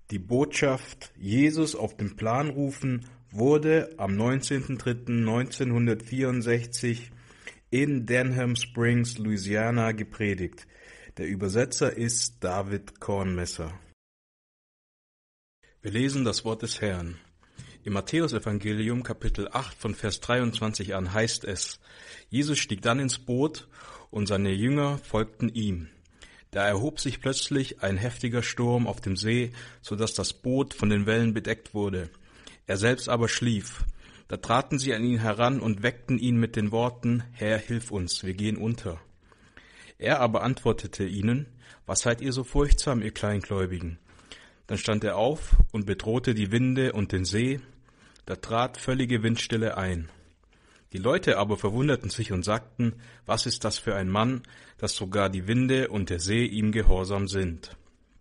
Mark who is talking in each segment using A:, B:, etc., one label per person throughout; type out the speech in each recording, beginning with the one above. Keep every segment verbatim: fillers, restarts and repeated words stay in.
A: Die Botschaft Jesus auf den Plan rufen wurde am neunzehnten dritten neunzehnhundertvierundsechzig in Denham Springs, Louisiana gepredigt. Der Übersetzer ist David Kornmesser. Wir lesen das Wort des Herrn. Im Matthäusevangelium Kapitel acht von Vers dreiundzwanzig an heißt es: Jesus stieg dann ins Boot und seine Jünger folgten ihm. Da erhob sich plötzlich ein heftiger Sturm auf dem See, so dass das Boot von den Wellen bedeckt wurde. Er selbst aber schlief. Da traten sie an ihn heran und weckten ihn mit den Worten: Herr, hilf uns, wir gehen unter. Er aber antwortete ihnen: Was seid ihr so furchtsam, ihr Kleingläubigen? Dann stand er auf und bedrohte die Winde und den See. Da trat völlige Windstille ein. Die Leute aber verwunderten sich und sagten: Was ist das für ein Mann, dass sogar die Winde und der See ihm gehorsam sind?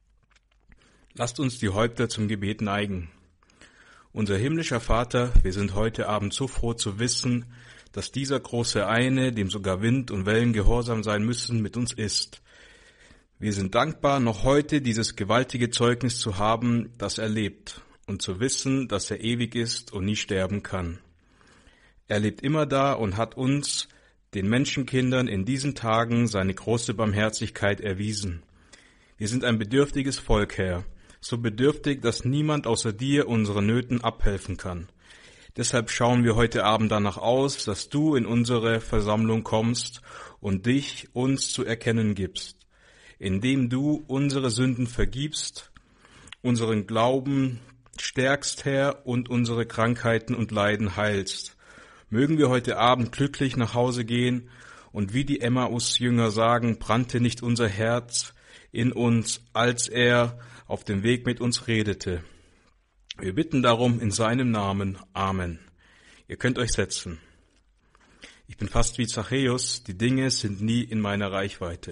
A: Lasst uns die Häupter zum Gebet neigen. Unser himmlischer Vater, wir sind heute Abend so froh zu wissen, dass dieser große Eine, dem sogar Wind und Wellen gehorsam sein müssen, mit uns ist. Wir sind dankbar, noch heute dieses gewaltige Zeugnis zu haben, dass er lebt, und zu wissen, dass er ewig ist und nie sterben kann. Er lebt immer da und hat uns, den Menschenkindern, in diesen Tagen seine große Barmherzigkeit erwiesen. Wir sind ein bedürftiges Volk, Herr, so bedürftig, dass niemand außer dir unseren Nöten abhelfen kann. Deshalb schauen wir heute Abend danach aus, dass du in unsere Versammlung kommst und dich uns zu erkennen gibst, indem du unsere Sünden vergibst, unseren Glauben stärkst, Herr, und unsere Krankheiten und Leiden heilst. Mögen wir heute Abend glücklich nach Hause gehen und wie die Emmaus-Jünger sagen, brannte nicht unser Herz in uns, als er auf dem Weg mit uns redete. Wir bitten darum in seinem Namen. Amen. Ihr könnt euch setzen. Ich bin fast wie Zachäus, die Dinge sind nie in meiner Reichweite.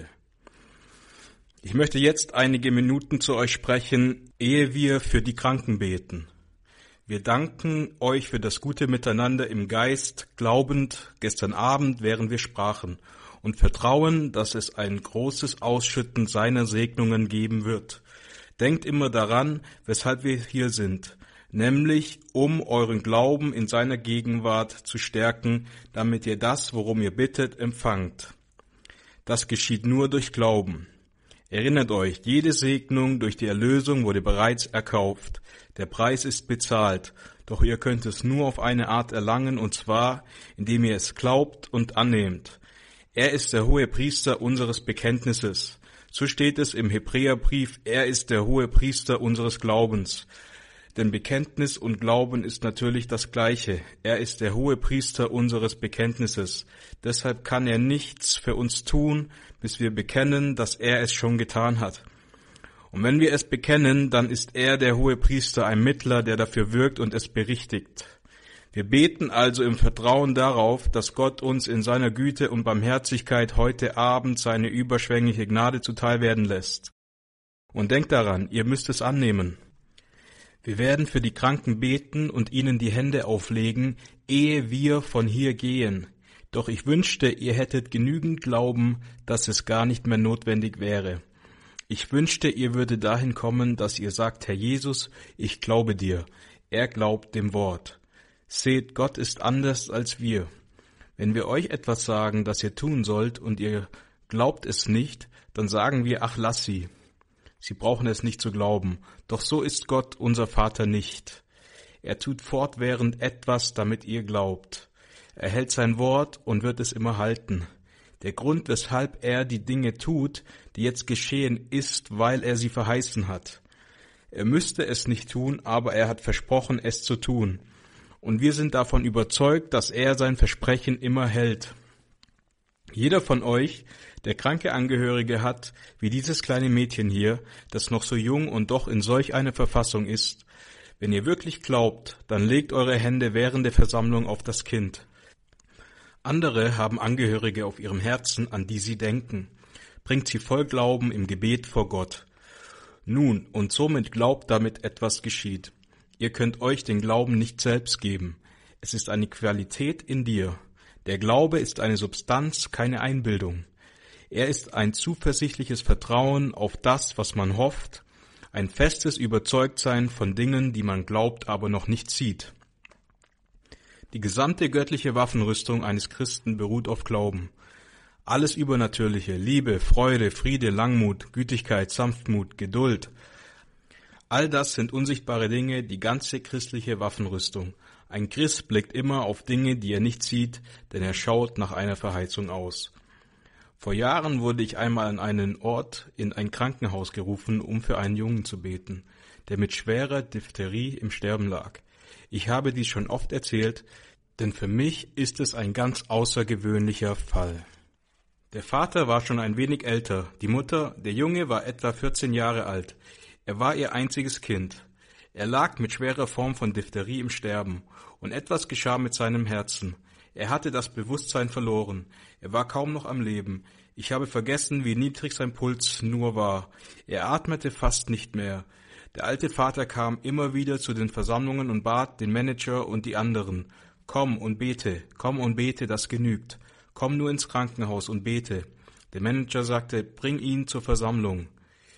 A: Ich möchte jetzt einige Minuten zu euch sprechen, ehe wir für die Kranken beten. Wir danken euch für das gute Miteinander im Geist, glaubend gestern Abend, während wir sprachen, und vertrauen, dass es ein großes Ausschütten seiner Segnungen geben wird. Denkt immer daran, weshalb wir hier sind, nämlich um euren Glauben in seiner Gegenwart zu stärken, damit ihr das, worum ihr bittet, empfangt. Das geschieht nur durch Glauben. Erinnert euch, jede Segnung durch die Erlösung wurde bereits erkauft. Der Preis ist bezahlt, doch ihr könnt es nur auf eine Art erlangen, und zwar, indem ihr es glaubt und annehmt. Er ist der hohe Priester unseres Bekenntnisses. So steht es im Hebräerbrief, er ist der hohe Priester unseres Glaubens. Denn Bekenntnis und Glauben ist natürlich das Gleiche. Er ist der hohe Priester unseres Bekenntnisses. Deshalb kann er nichts für uns tun, bis wir bekennen, dass er es schon getan hat. Und wenn wir es bekennen, dann ist er, der hohe Priester, ein Mittler, der dafür wirkt und es berichtigt. Wir beten also im Vertrauen darauf, dass Gott uns in seiner Güte und Barmherzigkeit heute Abend seine überschwängliche Gnade zuteil werden lässt. Und denkt daran, ihr müsst es annehmen. Wir werden für die Kranken beten und ihnen die Hände auflegen, ehe wir von hier gehen. Doch ich wünschte, ihr hättet genügend Glauben, dass es gar nicht mehr notwendig wäre. Ich wünschte, ihr würdet dahin kommen, dass ihr sagt, Herr Jesus, ich glaube dir. Er glaubt dem Wort. Seht, Gott ist anders als wir. Wenn wir euch etwas sagen, das ihr tun sollt, und ihr glaubt es nicht, dann sagen wir, ach, lass sie. Sie brauchen es nicht zu glauben, doch so ist Gott, unser Vater, nicht. Er tut fortwährend etwas, damit ihr glaubt. Er hält sein Wort und wird es immer halten. Der Grund, weshalb er die Dinge tut, die jetzt geschehen, ist, weil er sie verheißen hat. Er müsste es nicht tun, aber er hat versprochen, es zu tun. Und wir sind davon überzeugt, dass er sein Versprechen immer hält. Jeder von euch, der kranke Angehörige hat, wie dieses kleine Mädchen hier, das noch so jung und doch in solch einer Verfassung ist, wenn ihr wirklich glaubt, dann legt eure Hände während der Versammlung auf das Kind. Andere haben Angehörige auf ihrem Herzen, an die sie denken. Bringt sie voll Glauben im Gebet vor Gott. Nun, und somit glaubt, damit etwas geschieht. Ihr könnt euch den Glauben nicht selbst geben. Es ist eine Qualität in dir. Der Glaube ist eine Substanz, keine Einbildung. Er ist ein zuversichtliches Vertrauen auf das, was man hofft, Ein festes Überzeugtsein von Dingen, die man glaubt, aber noch nicht sieht. Die gesamte göttliche Waffenrüstung eines Christen beruht auf Glauben. Alles Übernatürliche, Liebe, Freude, Friede, Langmut, Gütigkeit, Sanftmut, Geduld, all das sind unsichtbare Dinge, die ganze christliche Waffenrüstung. Ein Christ blickt immer auf Dinge, die er nicht sieht, denn er schaut nach einer Verheißung aus. Vor Jahren wurde ich einmal an einen Ort in ein Krankenhaus gerufen, um für einen Jungen zu beten, der mit schwerer Diphtherie im Sterben lag. Ich habe dies schon oft erzählt, denn für mich ist es ein ganz außergewöhnlicher Fall. Der Vater war schon ein wenig älter, die Mutter, der Junge war etwa vierzehn Jahre alt. Er war ihr einziges Kind. Er lag mit schwerer Form von Diphtherie im Sterben, und etwas geschah mit seinem Herzen. Er hatte das Bewusstsein verloren. Er war kaum noch am Leben. Ich habe vergessen, wie niedrig sein Puls nur war. Er atmete fast nicht mehr. Der alte Vater kam immer wieder zu den Versammlungen und bat den Manager und die anderen: Komm und bete, komm und bete, das genügt. Komm nur ins Krankenhaus und bete. Der Manager sagte: Bring ihn zur Versammlung.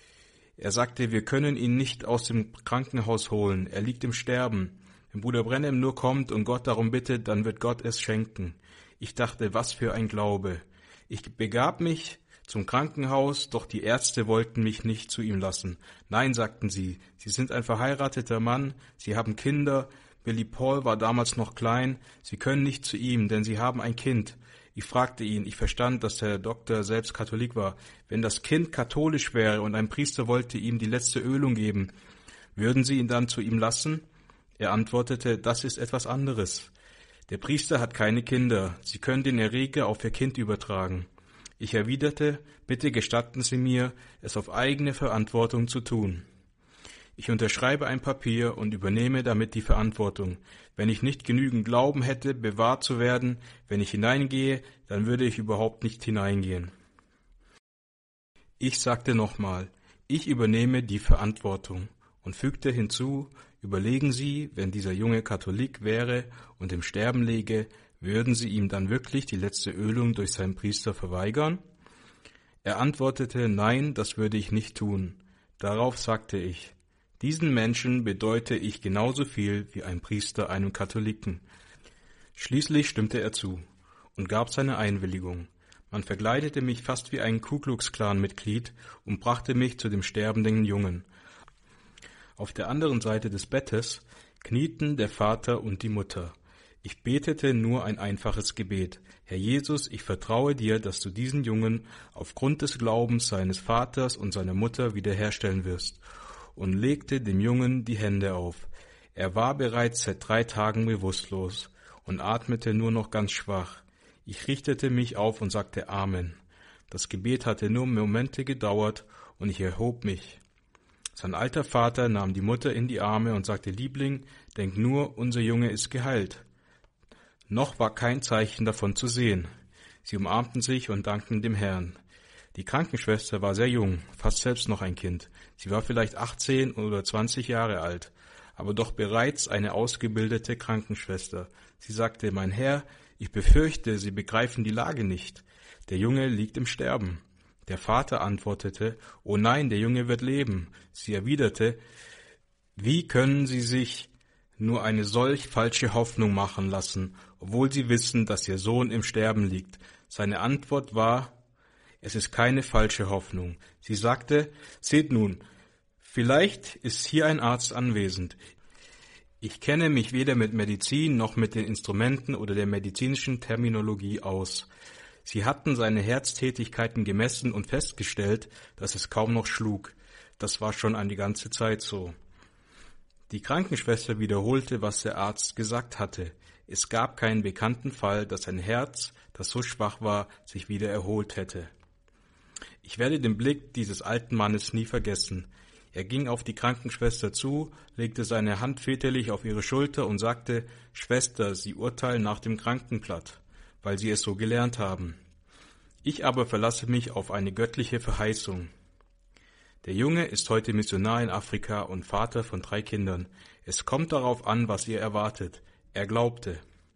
A: Er sagte: Wir können ihn nicht aus dem Krankenhaus holen. Er liegt im Sterben. Wenn Bruder Branham nur kommt und Gott darum bittet, dann wird Gott es schenken. Ich dachte, was für ein Glaube. Ich begab mich zum Krankenhaus, doch die Ärzte wollten mich nicht zu ihm lassen. Nein, sagten sie, Sie sind ein verheirateter Mann, Sie haben Kinder, Billy Paul war damals noch klein, Sie können nicht zu ihm, denn Sie haben ein Kind. Ich fragte ihn, ich verstand, dass der Doktor selbst Katholik war. Wenn das Kind katholisch wäre und ein Priester wollte ihm die letzte Ölung geben, würden Sie ihn dann zu ihm lassen? Er antwortete, das ist etwas anderes. Der Priester hat keine Kinder, Sie können den Erreger auf Ihr Kind übertragen. Ich erwiderte, bitte gestatten Sie mir, es auf eigene Verantwortung zu tun. Ich unterschreibe ein Papier und übernehme damit die Verantwortung. Wenn ich nicht genügend Glauben hätte, bewahrt zu werden, wenn ich hineingehe, dann würde ich überhaupt nicht hineingehen. Ich sagte nochmal, ich übernehme die Verantwortung und fügte hinzu, überlegen Sie, wenn dieser Junge Katholik wäre und im Sterben läge, würden Sie ihm dann wirklich die letzte Ölung durch seinen Priester verweigern? Er antwortete, nein, das würde ich nicht tun. Darauf sagte ich, diesen Menschen bedeute ich genauso viel wie ein Priester einem Katholiken. Schließlich stimmte er zu und gab seine Einwilligung. Man verkleidete mich fast wie ein Ku-Klux-Klan-Mitglied und brachte mich zu dem sterbenden Jungen. Auf der anderen Seite des Bettes knieten der Vater und die Mutter. Ich betete nur ein einfaches Gebet. Herr Jesus, ich vertraue dir, dass du diesen Jungen aufgrund des Glaubens seines Vaters und seiner Mutter wiederherstellen wirst, und legte dem Jungen die Hände auf. Er war bereits seit drei Tagen bewusstlos und atmete nur noch ganz schwach. Ich richtete mich auf und sagte Amen. Das Gebet hatte nur Momente gedauert und ich erhob mich. Sein alter Vater nahm die Mutter in die Arme und sagte, Liebling, denk nur, unser Junge ist geheilt. Noch war kein Zeichen davon zu sehen. Sie umarmten sich und dankten dem Herrn. Die Krankenschwester war sehr jung, fast selbst noch ein Kind. Sie war vielleicht achtzehn oder zwanzig Jahre alt, aber doch bereits eine ausgebildete Krankenschwester. Sie sagte, mein Herr, ich befürchte, Sie begreifen die Lage nicht. Der Junge liegt im Sterben. Der Vater antwortete, oh nein, der Junge wird leben. Sie erwiderte, wie können Sie sich nur eine solch falsche Hoffnung machen lassen, obwohl Sie wissen, dass Ihr Sohn im Sterben liegt? Seine Antwort war, es ist keine falsche Hoffnung. Sie sagte, seht nun, vielleicht ist hier ein Arzt anwesend. Ich kenne mich weder mit Medizin noch mit den Instrumenten oder der medizinischen Terminologie aus. Sie hatten seine Herztätigkeiten gemessen und festgestellt, dass es kaum noch schlug. Das war schon eine ganze Zeit so. Die Krankenschwester wiederholte, was der Arzt gesagt hatte. Es gab keinen bekannten Fall, dass ein Herz, das so schwach war, sich wieder erholt hätte. Ich werde den Blick dieses alten Mannes nie vergessen. Er ging auf die Krankenschwester zu, legte seine Hand väterlich auf ihre Schulter und sagte, Schwester, Sie urteilen nach dem Krankenblatt, weil Sie es so gelernt haben. Ich aber verlasse mich auf eine göttliche Verheißung. Der Junge ist heute Missionar in Afrika und Vater von drei Kindern. Es kommt darauf an, was ihr erwartet. Er glaubte.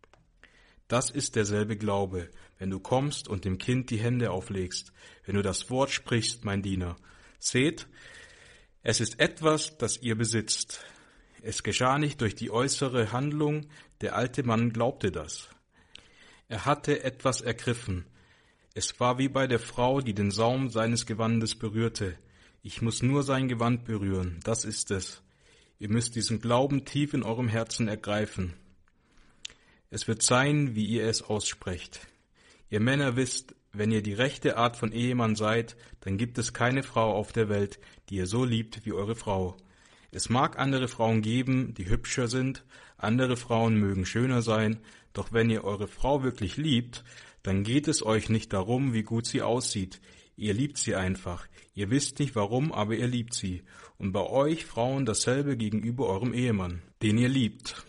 A: Das ist derselbe Glaube, wenn du kommst und dem Kind die Hände auflegst, wenn du das Wort sprichst, mein Diener. Seht, Es ist etwas, das ihr besitzt. Es geschah nicht durch die äußere Handlung, der alte Mann glaubte das. Er hatte etwas ergriffen. Es war wie bei der Frau, die den Saum seines Gewandes berührte. Ich muss nur sein Gewand berühren, das ist es. Ihr müsst diesen Glauben tief in eurem Herzen ergreifen. Es wird sein, wie ihr es aussprecht. Ihr Männer wisst, wenn ihr die rechte Art von Ehemann seid, dann gibt es keine Frau auf der Welt, die ihr so liebt wie eure Frau. Es mag andere Frauen geben, die hübscher sind, andere Frauen mögen schöner sein, doch wenn ihr eure Frau wirklich liebt, dann geht es euch nicht darum, wie gut sie aussieht. Ihr liebt sie einfach. Ihr wisst nicht warum, aber ihr liebt sie. Und bei euch Frauen dasselbe gegenüber eurem Ehemann, den ihr liebt.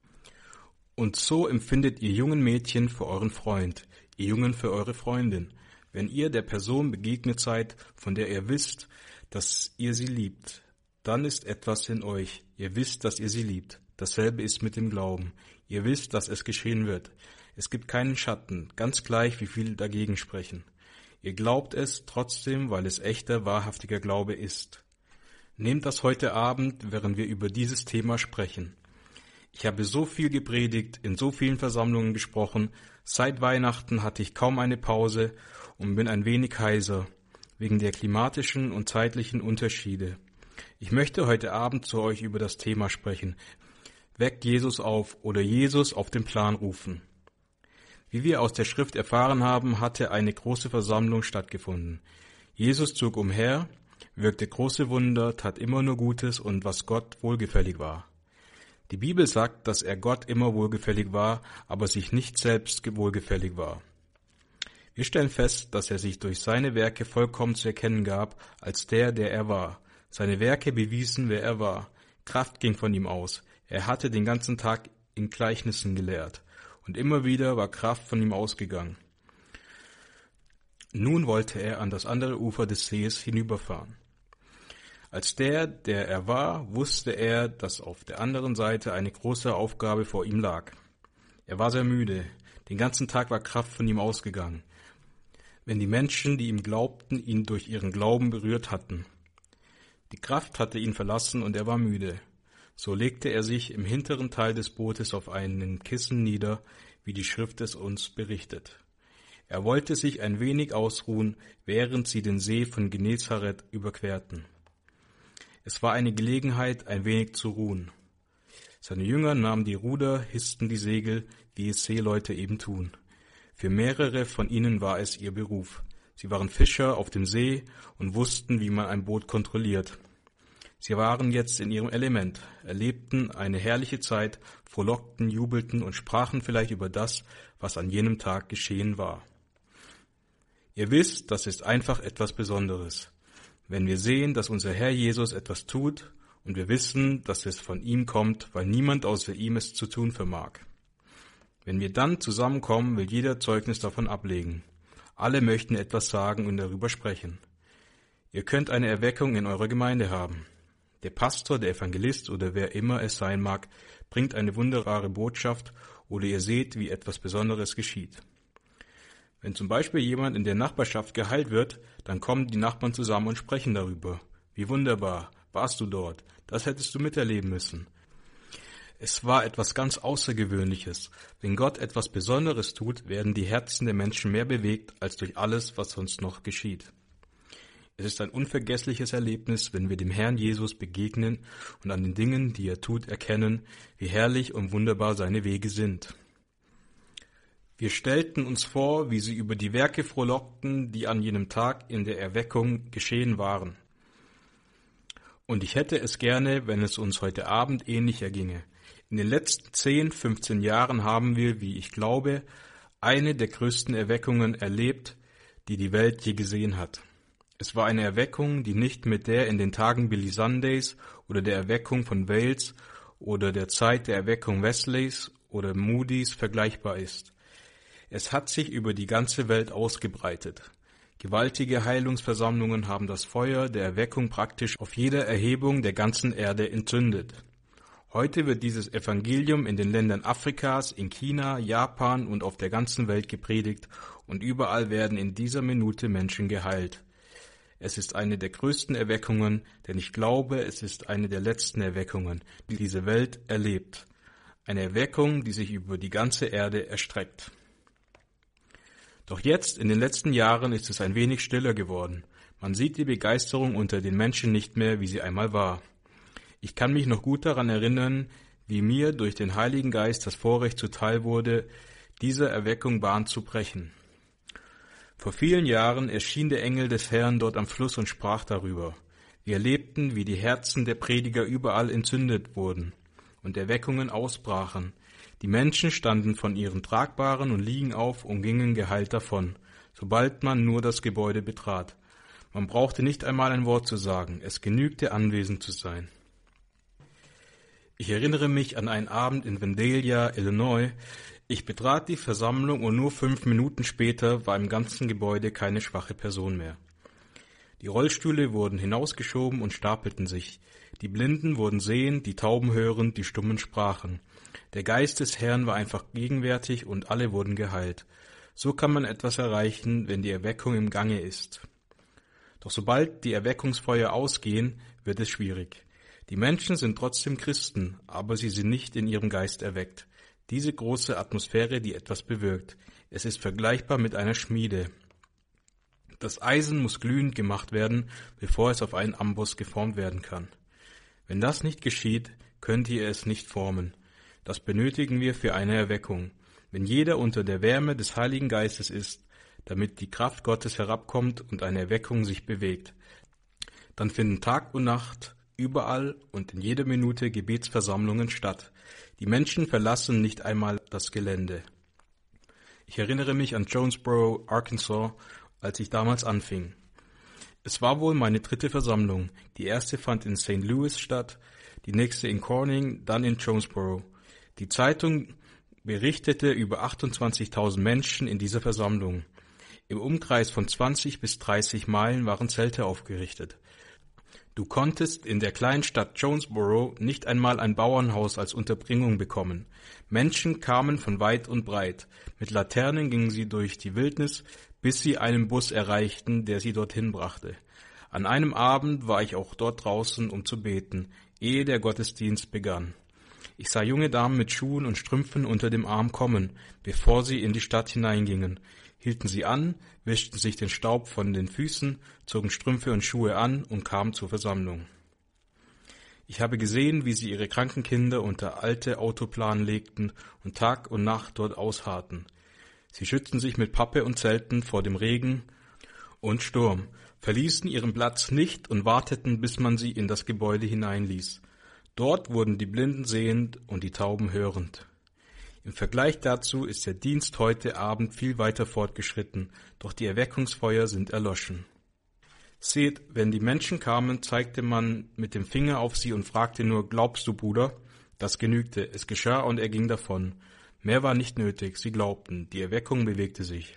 A: Und so empfindet ihr jungen Mädchen für euren Freund, ihr Jungen für eure Freundin, wenn ihr der Person begegnet seid, von der ihr wisst, dass ihr sie liebt. Dann ist etwas in euch. Ihr wisst, dass ihr sie liebt. Dasselbe ist mit dem Glauben. Ihr wisst, dass es geschehen wird. Es gibt keinen Schatten, ganz gleich, wie viele dagegen sprechen. Ihr glaubt es trotzdem, weil es echter, wahrhaftiger Glaube ist. Nehmt das heute Abend, während wir über dieses Thema sprechen. Ich habe so viel gepredigt, in so vielen Versammlungen gesprochen. Seit Weihnachten hatte ich kaum eine Pause und bin ein wenig heiser, wegen der klimatischen und zeitlichen Unterschiede. Ich möchte heute Abend zu euch über das Thema sprechen. Weckt Jesus auf oder Jesus auf den Plan rufen. Wie wir aus der Schrift erfahren haben, hatte eine große Versammlung stattgefunden. Jesus zog umher, wirkte große Wunder, tat immer nur Gutes und was Gott wohlgefällig war. Die Bibel sagt, dass er Gott immer wohlgefällig war, aber sich nicht selbst wohlgefällig war. Wir stellen fest, dass er sich durch seine Werke vollkommen zu erkennen gab, als der, der er war. Seine Werke bewiesen, wer er war. Kraft ging von ihm aus. Er hatte den ganzen Tag in Gleichnissen gelehrt. Und immer wieder war Kraft von ihm ausgegangen. Nun wollte er an das andere Ufer des Sees hinüberfahren. Als der, der er war, wusste er, dass auf der anderen Seite eine große Aufgabe vor ihm lag. Er war sehr müde. Den ganzen Tag war Kraft von ihm ausgegangen, wenn die Menschen, die ihm glaubten, ihn durch ihren Glauben berührt hatten. Die Kraft hatte ihn verlassen und er war müde. So legte er sich im hinteren Teil des Bootes auf einen Kissen nieder, wie die Schrift es uns berichtet. Er wollte sich ein wenig ausruhen, während sie den See von Genezareth überquerten. Es war eine Gelegenheit, ein wenig zu ruhen. Seine Jünger nahmen die Ruder, hissten die Segel, wie es Seeleute eben tun. Für mehrere von ihnen war es ihr Beruf. Sie waren Fischer auf dem See und wussten, wie man ein Boot kontrolliert. Sie waren jetzt in ihrem Element, erlebten eine herrliche Zeit, frohlockten, jubelten und sprachen vielleicht über das, was an jenem Tag geschehen war. Ihr wisst, das ist einfach etwas Besonderes. Wenn wir sehen, dass unser Herr Jesus etwas tut und wir wissen, dass es von ihm kommt, weil niemand außer ihm es zu tun vermag. Wenn wir dann zusammenkommen, will jeder Zeugnis davon ablegen. Alle möchten etwas sagen und darüber sprechen. Ihr könnt eine Erweckung in eurer Gemeinde haben. Der Pastor, der Evangelist oder wer immer es sein mag, bringt eine wunderbare Botschaft oder ihr seht, wie etwas Besonderes geschieht. Wenn zum Beispiel jemand in der Nachbarschaft geheilt wird, dann kommen die Nachbarn zusammen und sprechen darüber. Wie wunderbar, warst du dort? Das hättest du miterleben müssen. Es war etwas ganz Außergewöhnliches. Wenn Gott etwas Besonderes tut, werden die Herzen der Menschen mehr bewegt als durch alles, was sonst noch geschieht. Es ist ein unvergessliches Erlebnis, wenn wir dem Herrn Jesus begegnen und an den Dingen, die er tut, erkennen, wie herrlich und wunderbar seine Wege sind. Wir stellten uns vor, wie sie über die Werke frohlockten, die an jenem Tag in der Erweckung geschehen waren. Und ich hätte es gerne, wenn es uns heute Abend ähnlich erginge. In den letzten zehn, fünfzehn Jahren haben wir, wie ich glaube, eine der größten Erweckungen erlebt, die die Welt je gesehen hat. Es war eine Erweckung, die nicht mit der in den Tagen Billy Sundays oder der Erweckung von Wales oder der Zeit der Erweckung Wesleys oder Moody's vergleichbar ist. Es hat sich über die ganze Welt ausgebreitet. Gewaltige Heilungsversammlungen haben das Feuer der Erweckung praktisch auf jeder Erhebung der ganzen Erde entzündet. Heute wird dieses Evangelium in den Ländern Afrikas, in China, Japan und auf der ganzen Welt gepredigt und überall werden in dieser Minute Menschen geheilt. Es ist eine der größten Erweckungen, denn ich glaube, es ist eine der letzten Erweckungen, die diese Welt erlebt. Eine Erweckung, die sich über die ganze Erde erstreckt. Doch jetzt, in den letzten Jahren, ist es ein wenig stiller geworden. Man sieht die Begeisterung unter den Menschen nicht mehr, wie sie einmal war. Ich kann mich noch gut daran erinnern, wie mir durch den Heiligen Geist das Vorrecht zuteil wurde, diese Erweckung Bahn zu brechen. Vor vielen Jahren erschien der Engel des Herrn dort am Fluss und sprach darüber. Wir erlebten, wie die Herzen der Prediger überall entzündet wurden und Erweckungen ausbrachen. Die Menschen standen von ihren Tragbaren und Liegen auf und gingen geheilt davon, sobald man nur das Gebäude betrat. Man brauchte nicht einmal ein Wort zu sagen, es genügte, anwesend zu sein. Ich erinnere mich an einen Abend in Vandalia, Illinois. Ich betrat die Versammlung und nur fünf Minuten später war im ganzen Gebäude keine schwache Person mehr. Die Rollstühle wurden hinausgeschoben und stapelten sich. Die Blinden wurden sehend, die Tauben hörend, die Stummen sprachen. Der Geist des Herrn war einfach gegenwärtig und alle wurden geheilt. So kann man etwas erreichen, wenn die Erweckung im Gange ist. Doch sobald die Erweckungsfeuer ausgehen, wird es schwierig. Die Menschen sind trotzdem Christen, aber sie sind nicht in ihrem Geist erweckt. Diese große Atmosphäre, die etwas bewirkt. Es ist vergleichbar mit einer Schmiede. Das Eisen muss glühend gemacht werden, bevor es auf einen Amboss geformt werden kann. Wenn das nicht geschieht, könnt ihr es nicht formen. Das benötigen wir für eine Erweckung. Wenn jeder unter der Wärme des Heiligen Geistes ist, damit die Kraft Gottes herabkommt und eine Erweckung sich bewegt, dann finden Tag und Nacht überall und in jeder Minute Gebetsversammlungen statt. Die Menschen verlassen nicht einmal das Gelände. Ich erinnere mich an Jonesboro, Arkansas, als ich damals anfing. Es war wohl meine dritte Versammlung. Die erste fand in Saint Louis statt, die nächste in Corning, dann in Jonesboro. Die Zeitung berichtete über achtundzwanzigtausend Menschen in dieser Versammlung. Im Umkreis von zwanzig bis dreißig Meilen waren Zelte aufgerichtet. Du konntest in der kleinen Stadt Jonesboro nicht einmal ein Bauernhaus als Unterbringung bekommen. Menschen kamen von weit und breit. Mit Laternen gingen sie durch die Wildnis, bis sie einen Bus erreichten, der sie dorthin brachte. An einem Abend war ich auch dort draußen, um zu beten, ehe der Gottesdienst begann. Ich sah junge Damen mit Schuhen und Strümpfen unter dem Arm kommen, bevor sie in die Stadt hineingingen. Hielten sie an, wischten sich den Staub von den Füßen, zogen Strümpfe und Schuhe an und kamen zur Versammlung. Ich habe gesehen, wie sie ihre kranken Kinder unter alte Autoplanen legten und Tag und Nacht dort ausharrten. Sie schützten sich mit Pappe und Zelten vor dem Regen und Sturm, verließen ihren Platz nicht und warteten, bis man sie in das Gebäude hineinließ. Dort wurden die Blinden sehend und die Tauben hörend. Im Vergleich dazu ist der Dienst heute Abend viel weiter fortgeschritten, doch die Erweckungsfeuer sind erloschen. Seht, wenn die Menschen kamen, zeigte man mit dem Finger auf sie und fragte nur, glaubst du, Bruder? Das genügte, es geschah und er ging davon. Mehr war nicht nötig, sie glaubten, die Erweckung bewegte sich.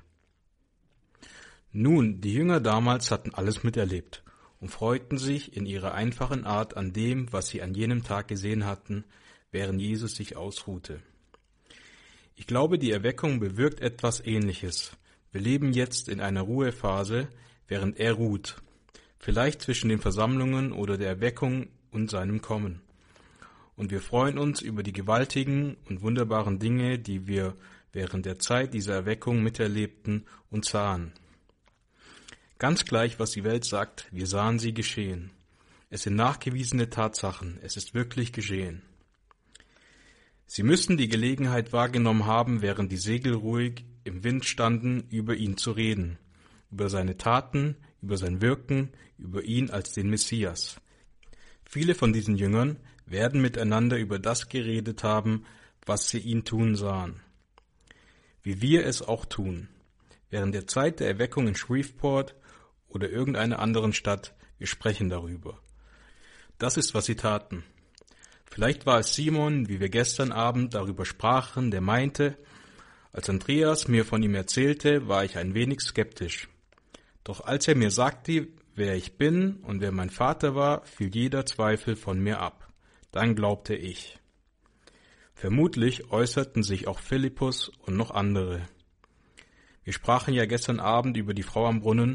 A: Nun, die Jünger damals hatten alles miterlebt und freuten sich in ihrer einfachen Art an dem, was sie an jenem Tag gesehen hatten, während Jesus sich ausruhte. Ich glaube, die Erweckung bewirkt etwas Ähnliches. Wir leben jetzt in einer Ruhephase, während er ruht, vielleicht zwischen den Versammlungen oder der Erweckung und seinem Kommen. Und wir freuen uns über die gewaltigen und wunderbaren Dinge, die wir während der Zeit dieser Erweckung miterlebten und sahen. Ganz gleich, was die Welt sagt, wir sahen sie geschehen. Es sind nachgewiesene Tatsachen, es ist wirklich geschehen. Sie müssen die Gelegenheit wahrgenommen haben, während die Segel ruhig im Wind standen, über ihn zu reden, über seine Taten, über sein Wirken, über ihn als den Messias. Viele von diesen Jüngern werden miteinander über das geredet haben, was sie ihn tun sahen. Wie wir es auch tun. Während der Zeit der Erweckung in Shreveport oder irgendeiner anderen Stadt, wir sprechen darüber. Das ist, was sie taten. Vielleicht war es Simon, wie wir gestern Abend darüber sprachen, der meinte, als Andreas mir von ihm erzählte, war ich ein wenig skeptisch. Doch als er mir sagte, wer ich bin und wer mein Vater war, fiel jeder Zweifel von mir ab. Dann glaubte ich. Vermutlich äußerten sich auch Philippus und noch andere. Wir sprachen ja gestern Abend über die Frau am Brunnen.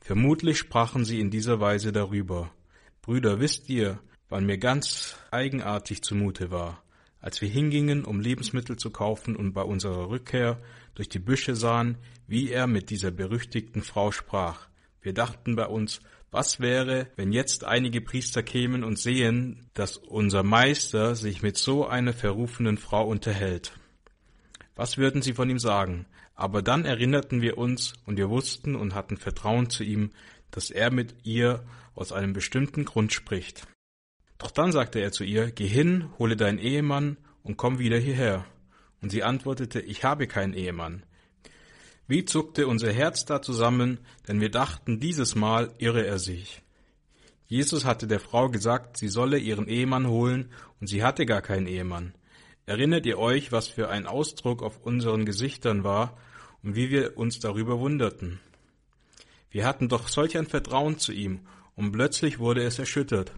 A: Vermutlich sprachen sie in dieser Weise darüber: Brüder, wisst ihr, wann mir ganz eigenartig zumute war, als wir hingingen, um Lebensmittel zu kaufen und bei unserer Rückkehr durch die Büsche sahen, wie er mit dieser berüchtigten Frau sprach. Wir dachten bei uns, was wäre, wenn jetzt einige Priester kämen und sehen, dass unser Meister sich mit so einer verrufenen Frau unterhält. Was würden sie von ihm sagen? Aber dann erinnerten wir uns und wir wussten und hatten Vertrauen zu ihm, dass er mit ihr aus einem bestimmten Grund spricht. Doch dann sagte er zu ihr: Geh hin, hole deinen Ehemann und komm wieder hierher. Und sie antwortete: Ich habe keinen Ehemann. Wie zuckte unser Herz da zusammen, denn wir dachten, dieses Mal irre er sich. Jesus hatte der Frau gesagt, sie solle ihren Ehemann holen, und sie hatte gar keinen Ehemann. Erinnert ihr euch, was für ein Ausdruck auf unseren Gesichtern war und wie wir uns darüber wunderten? Wir hatten doch solch ein Vertrauen zu ihm, und plötzlich wurde es erschüttert.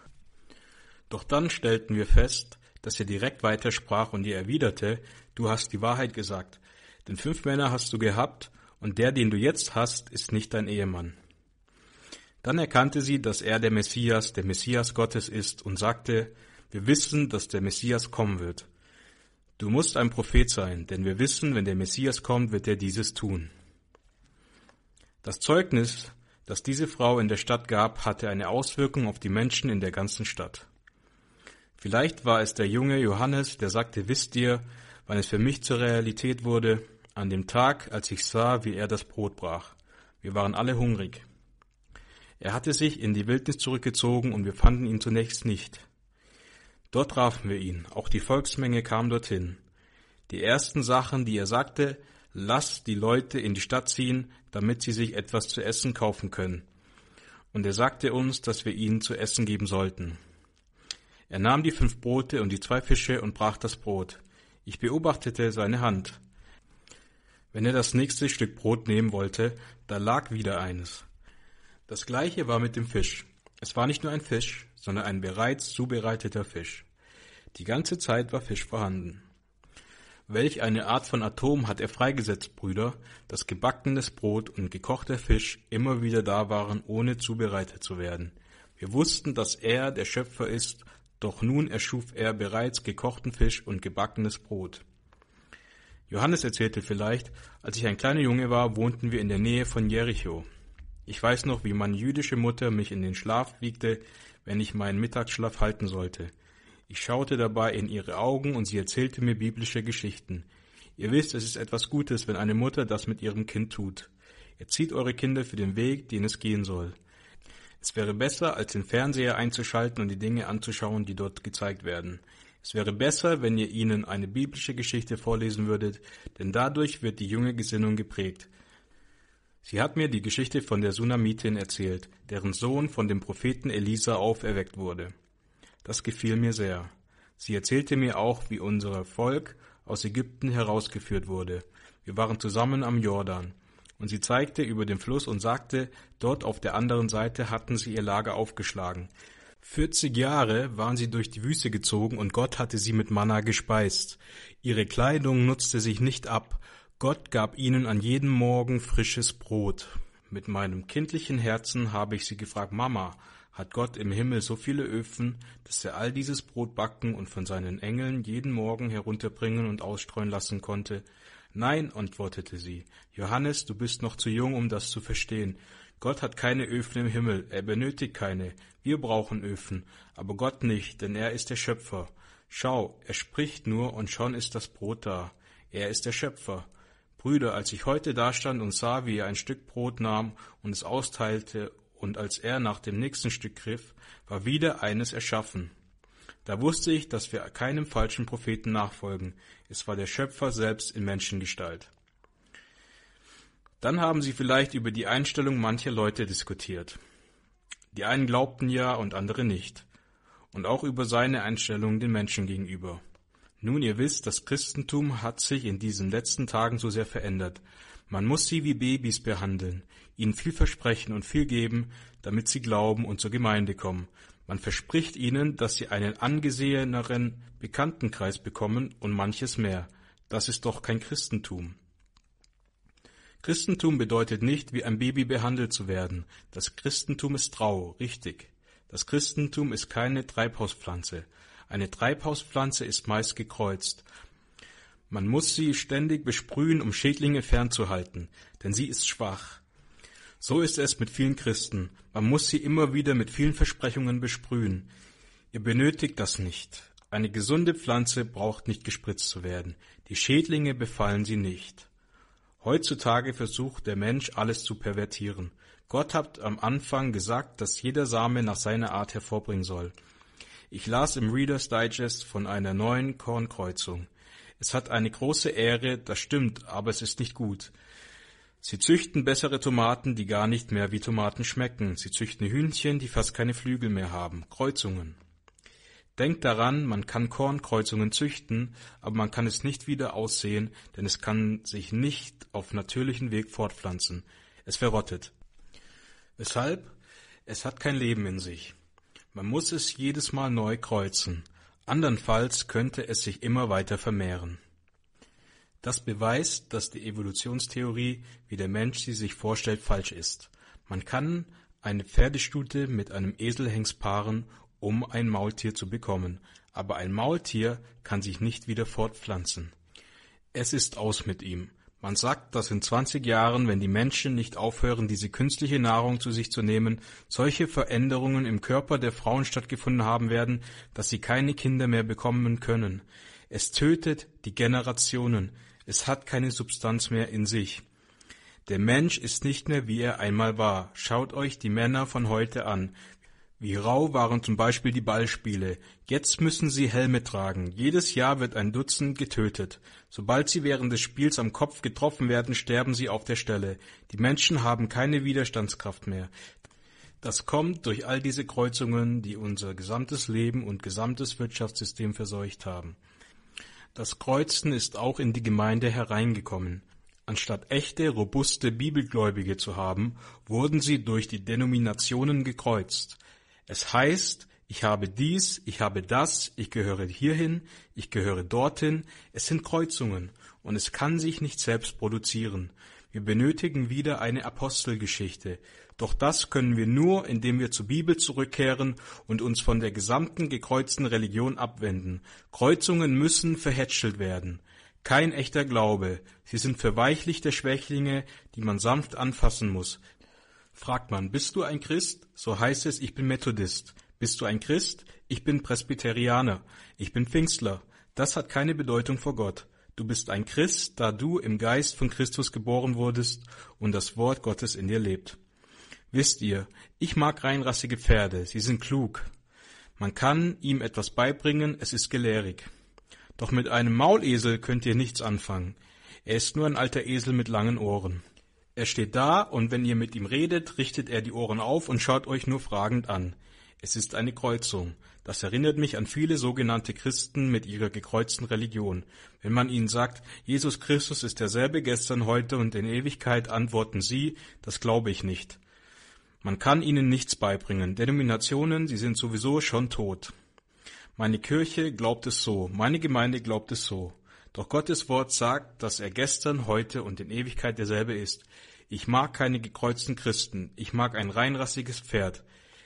A: Doch dann stellten wir fest, dass er direkt weitersprach und ihr erwiderte: Du hast die Wahrheit gesagt, denn fünf Männer hast du gehabt, und der, den du jetzt hast, ist nicht dein Ehemann. Dann erkannte sie, dass er der Messias, der Messias Gottes ist, und sagte: Wir wissen, dass der Messias kommen wird. Du musst ein Prophet sein, denn wir wissen, wenn der Messias kommt, wird er dieses tun. Das Zeugnis, das diese Frau in der Stadt gab, hatte eine Auswirkung auf die Menschen in der ganzen Stadt. Vielleicht war es der junge Johannes, der sagte: Wisst ihr, wann es für mich zur Realität wurde? An dem Tag, als ich sah, wie er das Brot brach. Wir waren alle hungrig. Er hatte sich in die Wildnis zurückgezogen und wir fanden ihn zunächst nicht. Dort trafen wir ihn, auch die Volksmenge kam dorthin. Die ersten Sachen, die er sagte: Lasst die Leute in die Stadt ziehen, damit sie sich etwas zu essen kaufen können. Und er sagte uns, dass wir ihnen zu essen geben sollten. Er nahm die fünf Brote und die zwei Fische und brach das Brot. Ich beobachtete seine Hand. Wenn er das nächste Stück Brot nehmen wollte, da lag wieder eines. Das gleiche war mit dem Fisch. Es war nicht nur ein Fisch, sondern ein bereits zubereiteter Fisch. Die ganze Zeit war Fisch vorhanden. Welch eine Art von Atom hat er freigesetzt, Brüder, dass gebackenes Brot und gekochter Fisch immer wieder da waren, ohne zubereitet zu werden. Wir wussten, dass er der Schöpfer ist, doch nun erschuf er bereits gekochten Fisch und gebackenes Brot. Johannes erzählte vielleicht: Als ich ein kleiner Junge war, wohnten wir in der Nähe von Jericho. Ich weiß noch, wie meine jüdische Mutter mich in den Schlaf wiegte, wenn ich meinen Mittagsschlaf halten sollte. Ich schaute dabei in ihre Augen und sie erzählte mir biblische Geschichten. Ihr wisst, es ist etwas Gutes, wenn eine Mutter das mit ihrem Kind tut. Erzieht eure Kinder für den Weg, den es gehen soll. Es wäre besser, als den Fernseher einzuschalten und die Dinge anzuschauen, die dort gezeigt werden. Es wäre besser, wenn ihr ihnen eine biblische Geschichte vorlesen würdet, denn dadurch wird die junge Gesinnung geprägt. Sie hat mir die Geschichte von der Sunamitin erzählt, deren Sohn von dem Propheten Elisa auferweckt wurde. Das gefiel mir sehr. Sie erzählte mir auch, wie unser Volk aus Ägypten herausgeführt wurde. Wir waren zusammen am Jordan. Und sie zeigte über den Fluss und sagte, dort auf der anderen Seite hatten sie ihr Lager aufgeschlagen. Vierzig Jahre waren sie durch die Wüste gezogen und Gott hatte sie mit Manna gespeist. Ihre Kleidung nutzte sich nicht ab. Gott gab ihnen an jedem Morgen frisches Brot. Mit meinem kindlichen Herzen habe ich sie gefragt: Mama, hat Gott im Himmel so viele Öfen, dass er all dieses Brot backen und von seinen Engeln jeden Morgen herunterbringen und ausstreuen lassen konnte? Nein, antwortete sie. Johannes, du bist noch zu jung, um das zu verstehen. Gott hat keine Öfen im Himmel, er benötigt keine. Wir brauchen Öfen, aber Gott nicht, denn er ist der Schöpfer. Schau, er spricht nur und schon ist das Brot da. Er ist der Schöpfer. Brüder, als ich heute dastand und sah, wie er ein Stück Brot nahm und es austeilte, und als er nach dem nächsten Stück griff, war wieder eines erschaffen. Da wusste ich, dass wir keinem falschen Propheten nachfolgen. Es war der Schöpfer selbst in Menschengestalt. Dann haben sie vielleicht über die Einstellung mancher Leute diskutiert. Die einen glaubten ja und andere nicht. Und auch über seine Einstellung den Menschen gegenüber. Nun, ihr wisst, das Christentum hat sich in diesen letzten Tagen so sehr verändert. Man muss sie wie Babys behandeln, ihnen viel versprechen und viel geben, damit sie glauben und zur Gemeinde kommen. Man verspricht ihnen, dass sie einen angeseheneren Bekanntenkreis bekommen und manches mehr. Das ist doch kein Christentum. Christentum bedeutet nicht, wie ein Baby behandelt zu werden. Das Christentum ist rau, richtig. Das Christentum ist keine Treibhauspflanze. Eine Treibhauspflanze ist meist gekreuzt. Man muss sie ständig besprühen, um Schädlinge fernzuhalten, denn sie ist schwach. So ist es mit vielen Christen. Man muss sie immer wieder mit vielen Versprechungen besprühen. Ihr benötigt das nicht. Eine gesunde Pflanze braucht nicht gespritzt zu werden. Die Schädlinge befallen sie nicht. Heutzutage versucht der Mensch, alles zu pervertieren. Gott hat am Anfang gesagt, dass jeder Same nach seiner Art hervorbringen soll. Ich las im Reader's Digest von einer neuen Kornkreuzung. Es hat eine große Ehre, das stimmt, aber es ist nicht gut. Sie züchten bessere Tomaten, die gar nicht mehr wie Tomaten schmecken. Sie züchten Hühnchen, die fast keine Flügel mehr haben. Kreuzungen. Denkt daran, man kann Kornkreuzungen züchten, aber man kann es nicht wieder aussehen, denn es kann sich nicht auf natürlichen Weg fortpflanzen. Es verrottet. Weshalb? Es hat kein Leben in sich. Man muss es jedes Mal neu kreuzen. Andernfalls könnte es sich immer weiter vermehren. Das beweist, dass die Evolutionstheorie, wie der Mensch sie sich vorstellt, falsch ist. Man kann eine Pferdestute mit einem Eselhengst paaren, um ein Maultier zu bekommen, aber ein Maultier kann sich nicht wieder fortpflanzen. Es ist aus mit ihm. Man sagt, dass in zwanzig Jahren, wenn die Menschen nicht aufhören, diese künstliche Nahrung zu sich zu nehmen, solche Veränderungen im Körper der Frauen stattgefunden haben werden, dass sie keine Kinder mehr bekommen können. Es tötet die Generationen. Es hat keine Substanz mehr in sich. Der Mensch ist nicht mehr, wie er einmal war. Schaut euch die Männer von heute an. Wie rau waren zum Beispiel die Ballspiele. Jetzt müssen sie Helme tragen. Jedes Jahr wird ein Dutzend getötet. Sobald sie während des Spiels am Kopf getroffen werden, sterben sie auf der Stelle. Die Menschen haben keine Widerstandskraft mehr. Das kommt durch all diese Kreuzungen, die unser gesamtes Leben und gesamtes Wirtschaftssystem verseucht haben. Das Kreuzen ist auch in die Gemeinde hereingekommen. Anstatt echte, robuste Bibelgläubige zu haben, wurden sie durch die Denominationen gekreuzt. Es heißt, ich habe dies, ich habe das, ich gehöre hierhin, ich gehöre dorthin. Es sind Kreuzungen und es kann sich nicht selbst produzieren. Wir benötigen wieder eine Apostelgeschichte. Doch das können wir nur, indem wir zur Bibel zurückkehren und uns von der gesamten gekreuzten Religion abwenden. Kreuzungen müssen verhätschelt werden. Kein echter Glaube. Sie sind verweichlichte Schwächlinge, die man sanft anfassen muss. Fragt man, bist du ein Christ? So heißt es, ich bin Methodist. Bist du ein Christ? Ich bin Presbyterianer. Ich bin Pfingstler. Das hat keine Bedeutung vor Gott. Du bist ein Christ, da du im Geist von Christus geboren wurdest und das Wort Gottes in dir lebt. Wisst ihr, ich mag reinrassige Pferde. Sie sind klug. Man kann ihm etwas beibringen, es ist gelehrig. Doch mit einem Maulesel könnt ihr nichts anfangen. Er ist nur ein alter Esel mit langen Ohren. Er steht da, und wenn ihr mit ihm redet, richtet er die Ohren auf und schaut euch nur fragend an. Es ist eine Kreuzung. Das erinnert mich an viele sogenannte Christen mit ihrer gekreuzten Religion. Wenn man ihnen sagt, Jesus Christus ist derselbe gestern, heute und in Ewigkeit, antworten sie, das glaube ich nicht. Man kann ihnen nichts beibringen. Denominationen, sie sind sowieso schon tot. Meine Kirche glaubt es so, meine Gemeinde glaubt es so. Doch Gottes Wort sagt, dass er gestern, heute und in Ewigkeit derselbe ist. Ich mag keine gekreuzten Christen, ich mag ein reinrassiges Pferd.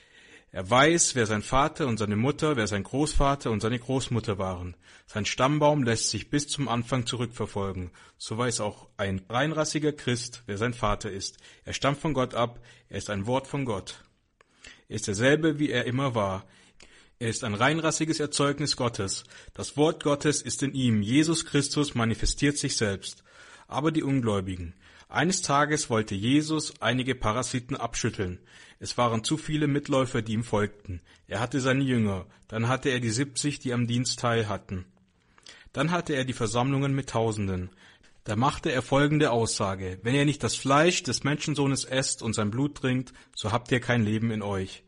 A: Er weiß, wer sein Vater und seine Mutter, wer sein Großvater und seine Großmutter waren. Sein Stammbaum lässt sich bis zum Anfang zurückverfolgen. So weiß auch ein reinrassiger Christ, wer sein Vater ist. Er stammt von Gott ab, er ist ein Wort von Gott. Er ist derselbe, wie er immer war. Er ist ein reinrassiges Erzeugnis Gottes. Das Wort Gottes ist in ihm. Jesus Christus manifestiert sich selbst. Aber die Ungläubigen. Eines Tages wollte Jesus einige Parasiten abschütteln. Es waren zu viele Mitläufer, die ihm folgten. Er hatte seine Jünger. Dann hatte er die siebzig, die am Dienst teil hatten. Dann hatte er die Versammlungen mit Tausenden. Da machte er folgende Aussage. Wenn ihr nicht das Fleisch des Menschensohnes esst und sein Blut trinkt, so habt ihr kein Leben in euch.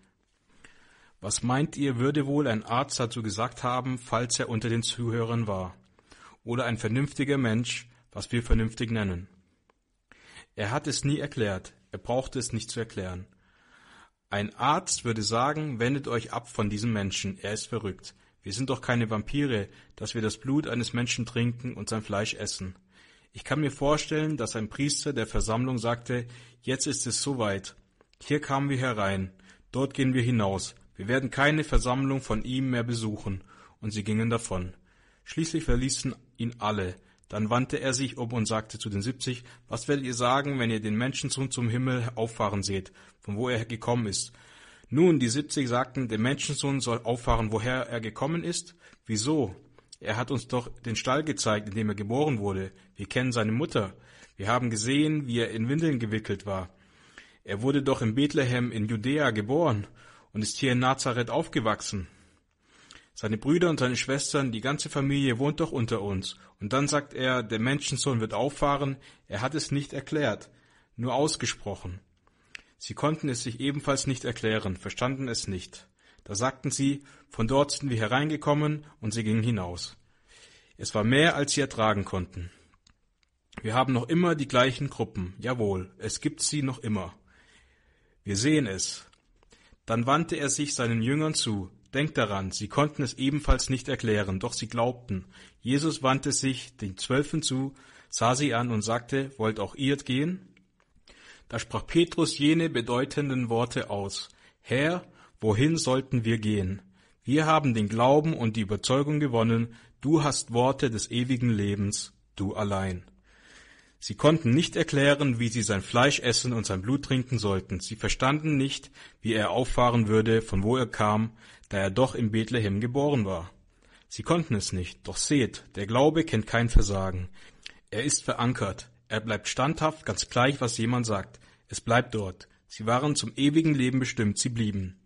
A: Was meint ihr, würde wohl ein Arzt dazu gesagt haben, falls er unter den Zuhörern war? Oder ein vernünftiger Mensch, was wir vernünftig nennen? Er hat es nie erklärt, er brauchte es nicht zu erklären. Ein Arzt würde sagen, wendet euch ab von diesem Menschen, er ist verrückt. Wir sind doch keine Vampire, dass wir das Blut eines Menschen trinken und sein Fleisch essen. Ich kann mir vorstellen, dass ein Priester der Versammlung sagte, jetzt ist es soweit. Hier kamen wir herein, dort gehen wir hinaus. Wir werden keine Versammlung von ihm mehr besuchen. Und sie gingen davon. Schließlich verließen ihn alle. Dann wandte er sich um und sagte zu den siebzig, was werdet ihr sagen, wenn ihr den Menschensohn zum Himmel auffahren seht, von wo er gekommen ist? Nun, die siebzig sagten, der Menschensohn soll auffahren, woher er gekommen ist. Wieso? Er hat uns doch den Stall gezeigt, in dem er geboren wurde. Wir kennen seine Mutter. Wir haben gesehen, wie er in Windeln gewickelt war. Er wurde doch in Bethlehem in Judäa geboren und ist hier in Nazareth aufgewachsen. Seine Brüder und seine Schwestern, die ganze Familie wohnt doch unter uns. Und dann sagt er, der Menschensohn wird auffahren. Er hat es nicht erklärt, nur ausgesprochen. Sie konnten es sich ebenfalls nicht erklären, verstanden es nicht. Da sagten sie, von dort sind wir hereingekommen, und sie gingen hinaus. Es war mehr, als sie ertragen konnten. Wir haben noch immer die gleichen Gruppen, jawohl, es gibt sie noch immer. Wir sehen es. Dann wandte er sich seinen Jüngern zu. Denkt daran, sie konnten es ebenfalls nicht erklären, doch sie glaubten. Jesus wandte sich den Zwölfen zu, sah sie an und sagte, wollt auch ihr gehen? Da sprach Petrus jene bedeutenden Worte aus. Herr, wohin sollten wir gehen? Wir haben den Glauben und die Überzeugung gewonnen, du hast Worte des ewigen Lebens, du allein. Sie konnten nicht erklären, wie sie sein Fleisch essen und sein Blut trinken sollten. Sie verstanden nicht, wie er auffahren würde, von wo er kam, da er doch in Bethlehem geboren war. Sie konnten es nicht, doch seht, der Glaube kennt kein Versagen. Er ist verankert, er bleibt standhaft, ganz gleich, was jemand sagt. Es bleibt dort. Sie waren zum ewigen Leben bestimmt, sie blieben.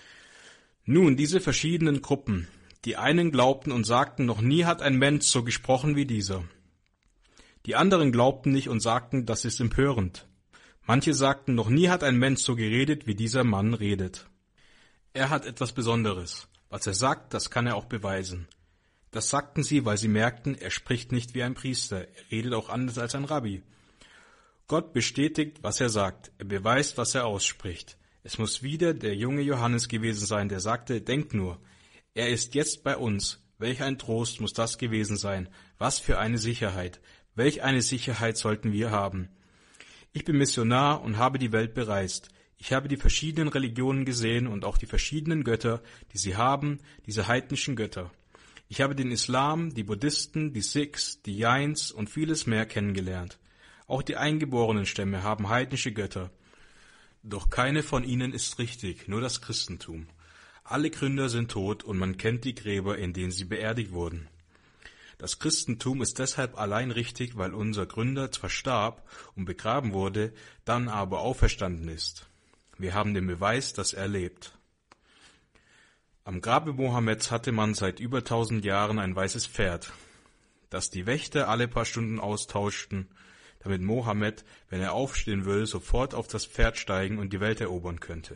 A: Nun, diese verschiedenen Gruppen, die einen glaubten und sagten, noch nie hat ein Mensch so gesprochen wie dieser. Die anderen glaubten nicht und sagten, das ist empörend. Manche sagten, noch nie hat ein Mensch so geredet, wie dieser Mann redet. Er hat etwas Besonderes. Was er sagt, das kann er auch beweisen. Das sagten sie, weil sie merkten, er spricht nicht wie ein Priester, er redet auch anders als ein Rabbi. Gott bestätigt, was er sagt, er beweist, was er ausspricht. Es muss wieder der junge Johannes gewesen sein, der sagte, denkt nur, er ist jetzt bei uns. Welch ein Trost muss das gewesen sein, was für eine Sicherheit. Welch eine Sicherheit sollten wir haben? Ich bin Missionar und habe die Welt bereist. Ich habe die verschiedenen Religionen gesehen und auch die verschiedenen Götter, die sie haben, diese heidnischen Götter. Ich habe den Islam, die Buddhisten, die Sikhs, die Jains und vieles mehr kennengelernt. Auch die eingeborenen Stämme haben heidnische Götter. Doch keine von ihnen ist richtig, nur das Christentum. Alle Gründer sind tot und man kennt die Gräber, in denen sie beerdigt wurden. Das Christentum ist deshalb allein richtig, weil unser Gründer zwar starb und begraben wurde, dann aber auferstanden ist. Wir haben den Beweis, dass er lebt. Am Grabe Mohammeds hatte man seit über tausend Jahren ein weißes Pferd, das die Wächter alle paar Stunden austauschten, damit Mohammed, wenn er aufstehen will, sofort auf das Pferd steigen und die Welt erobern könnte.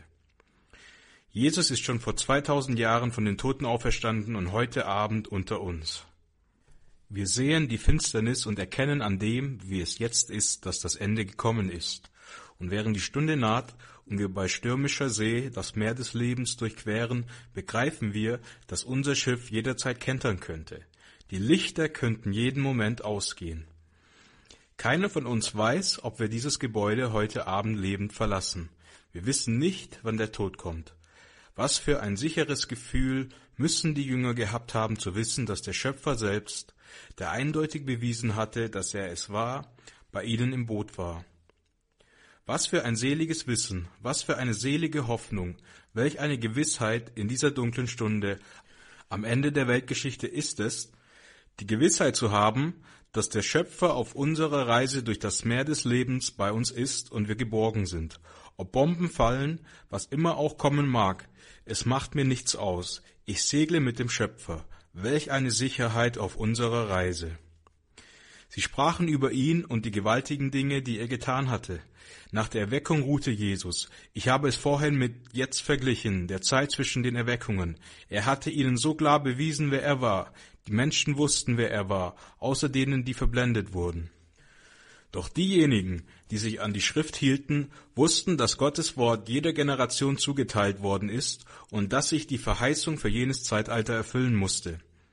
A: Jesus ist schon vor zweitausend Jahren von den Toten auferstanden und heute Abend unter uns. Wir sehen die Finsternis und erkennen an dem, wie es jetzt ist, dass das Ende gekommen ist. Und während die Stunde naht und wir bei stürmischer See das Meer des Lebens durchqueren, begreifen wir, dass unser Schiff jederzeit kentern könnte. Die Lichter könnten jeden Moment ausgehen. Keiner von uns weiß, ob wir dieses Gebäude heute Abend lebend verlassen. Wir wissen nicht, wann der Tod kommt. Was für ein sicheres Gefühl müssen die Jünger gehabt haben, zu wissen, dass der Schöpfer selbst, der eindeutig bewiesen hatte, dass er es war, bei ihnen im Boot war. Was für ein seliges Wissen, was für eine selige Hoffnung, welch eine Gewissheit in dieser dunklen Stunde. Am Ende der Weltgeschichte ist es, die Gewissheit zu haben, dass der Schöpfer auf unserer Reise durch das Meer des Lebens bei uns ist und wir geborgen sind. Ob Bomben fallen, was immer auch kommen mag, es macht mir nichts aus. Ich segle mit dem Schöpfer. Welch eine Sicherheit auf unserer Reise. Sie sprachen über ihn und die gewaltigen Dinge, die er getan hatte. Nach der Erweckung ruhte Jesus. Ich habe es vorhin mit jetzt verglichen, der Zeit zwischen den Erweckungen. Er hatte ihnen so klar bewiesen, wer er war. Die Menschen wussten, wer er war, außer denen, die verblendet wurden. Doch diejenigen, die sich an die Schrift hielten, wussten, dass Gottes Wort jeder Generation zugeteilt worden ist und dass sich die Verheißung für jenes Zeitalter erfüllen musste.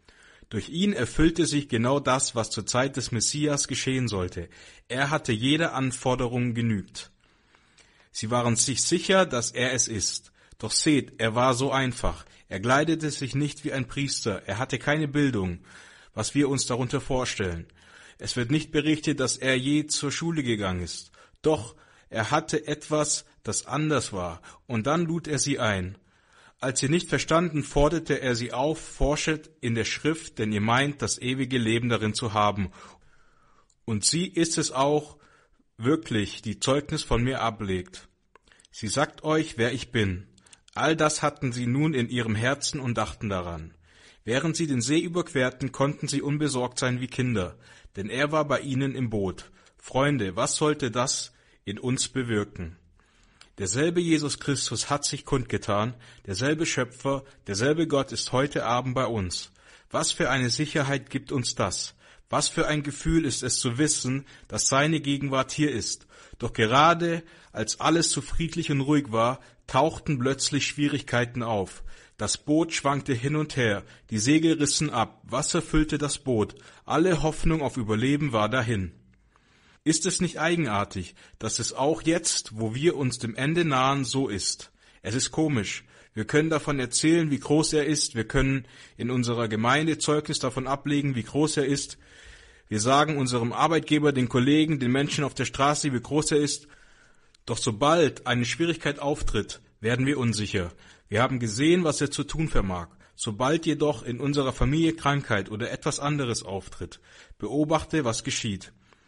A: Durch ihn erfüllte sich genau das, was zur Zeit des Messias geschehen sollte. Er hatte jeder Anforderung genügt. Sie waren sich sicher, dass er es ist. Doch seht, er war so einfach. Er kleidete sich nicht wie ein Priester. Er hatte keine Bildung, was wir uns darunter vorstellen. Es wird nicht berichtet, dass er je zur Schule gegangen ist. Doch er hatte etwas, das anders war. Und dann lud er sie ein. Als sie nicht verstanden, forderte er sie auf, forschet in der Schrift, denn ihr meint, das ewige Leben darin zu haben. Und sie ist es auch wirklich, die Zeugnis von mir ablegt. Sie sagt euch, wer ich bin. All das hatten sie nun in ihrem Herzen und dachten daran. Während sie den See überquerten, konnten sie unbesorgt sein wie Kinder, denn er war bei ihnen im Boot. Freunde, was sollte das in uns bewirken? Derselbe Jesus Christus hat sich kundgetan, derselbe Schöpfer, derselbe Gott ist heute Abend bei uns. Was für eine Sicherheit gibt uns das? Was für ein Gefühl ist es zu wissen, dass seine Gegenwart hier ist? Doch gerade als alles so friedlich und ruhig war, tauchten plötzlich Schwierigkeiten auf. Das Boot schwankte hin und her, die Segel rissen ab, Wasser füllte das Boot, alle Hoffnung auf Überleben war dahin. Ist es nicht eigenartig, dass es auch jetzt, wo wir uns dem Ende nahen, so ist? Es ist komisch. Wir können davon erzählen, wie groß er ist. Wir können in unserer Gemeinde Zeugnis davon ablegen, wie groß er ist. Wir sagen unserem Arbeitgeber, den Kollegen, den Menschen auf der Straße, wie groß er ist. Doch sobald eine Schwierigkeit auftritt, werden wir unsicher. Wir haben gesehen, was er zu tun vermag. Sobald jedoch in unserer Familie Krankheit oder etwas anderes auftritt, beobachte, was geschieht.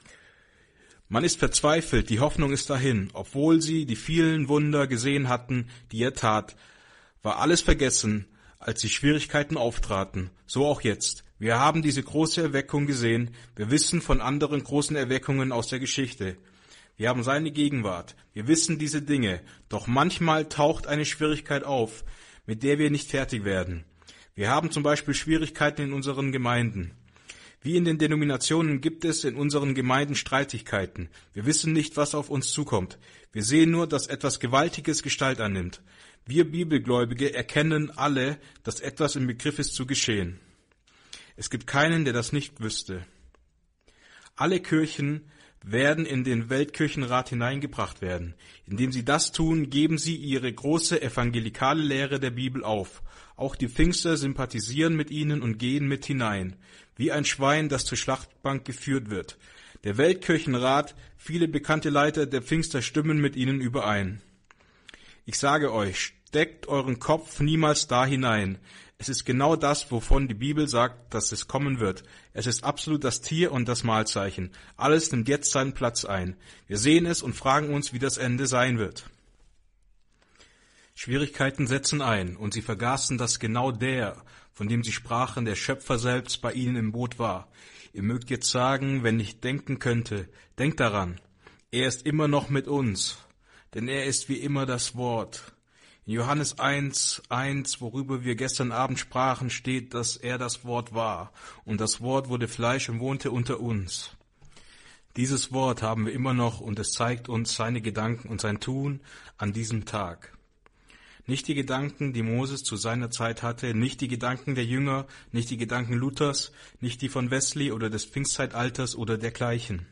A: Man ist verzweifelt, die Hoffnung ist dahin. Obwohl sie die vielen Wunder gesehen hatten, die er tat, war alles vergessen, als die Schwierigkeiten auftraten. So auch jetzt. Wir haben diese große Erweckung gesehen. Wir wissen von anderen großen Erweckungen aus der Geschichte. Wir haben seine Gegenwart. Wir wissen diese Dinge. Doch manchmal taucht eine Schwierigkeit auf, mit der wir nicht fertig werden. Wir haben zum Beispiel Schwierigkeiten in unseren Gemeinden. Wie in den Denominationen gibt es in unseren Gemeinden Streitigkeiten. Wir wissen nicht, was auf uns zukommt. Wir sehen nur, dass etwas Gewaltiges Gestalt annimmt. Wir Bibelgläubige erkennen alle, dass etwas im Begriff ist zu geschehen. Es gibt keinen, der das nicht wüsste. Alle Kirchen werden in den Weltkirchenrat hineingebracht werden. Indem sie das tun, geben sie ihre große evangelikale Lehre der Bibel auf. Auch die Pfingster sympathisieren mit ihnen und gehen mit hinein, wie ein Schwein, das zur Schlachtbank geführt wird. Der Weltkirchenrat, viele bekannte Leiter der Pfingster stimmen mit ihnen überein. Ich sage euch, steckt euren Kopf niemals da hinein. Es ist genau das, wovon die Bibel sagt, dass es kommen wird. Es ist absolut das Tier und das Mahlzeichen. Alles nimmt jetzt seinen Platz ein. Wir sehen es und fragen uns, wie das Ende sein wird. Schwierigkeiten setzen ein, und sie vergaßen, dass genau der, von dem sie sprachen, der Schöpfer selbst bei ihnen im Boot war. Ihr mögt jetzt sagen, wenn ich denken könnte, denkt daran, er ist immer noch mit uns, denn er ist wie immer das Wort. In Johannes eins, eins, worüber wir gestern Abend sprachen, steht, dass er das Wort war, und das Wort wurde Fleisch und wohnte unter uns. Dieses Wort haben wir immer noch, und es zeigt uns seine Gedanken und sein Tun an diesem Tag. Nicht die Gedanken, die Moses zu seiner Zeit hatte, nicht die Gedanken der Jünger, nicht die Gedanken Luthers, nicht die von Wesley oder des Pfingstzeitalters oder dergleichen.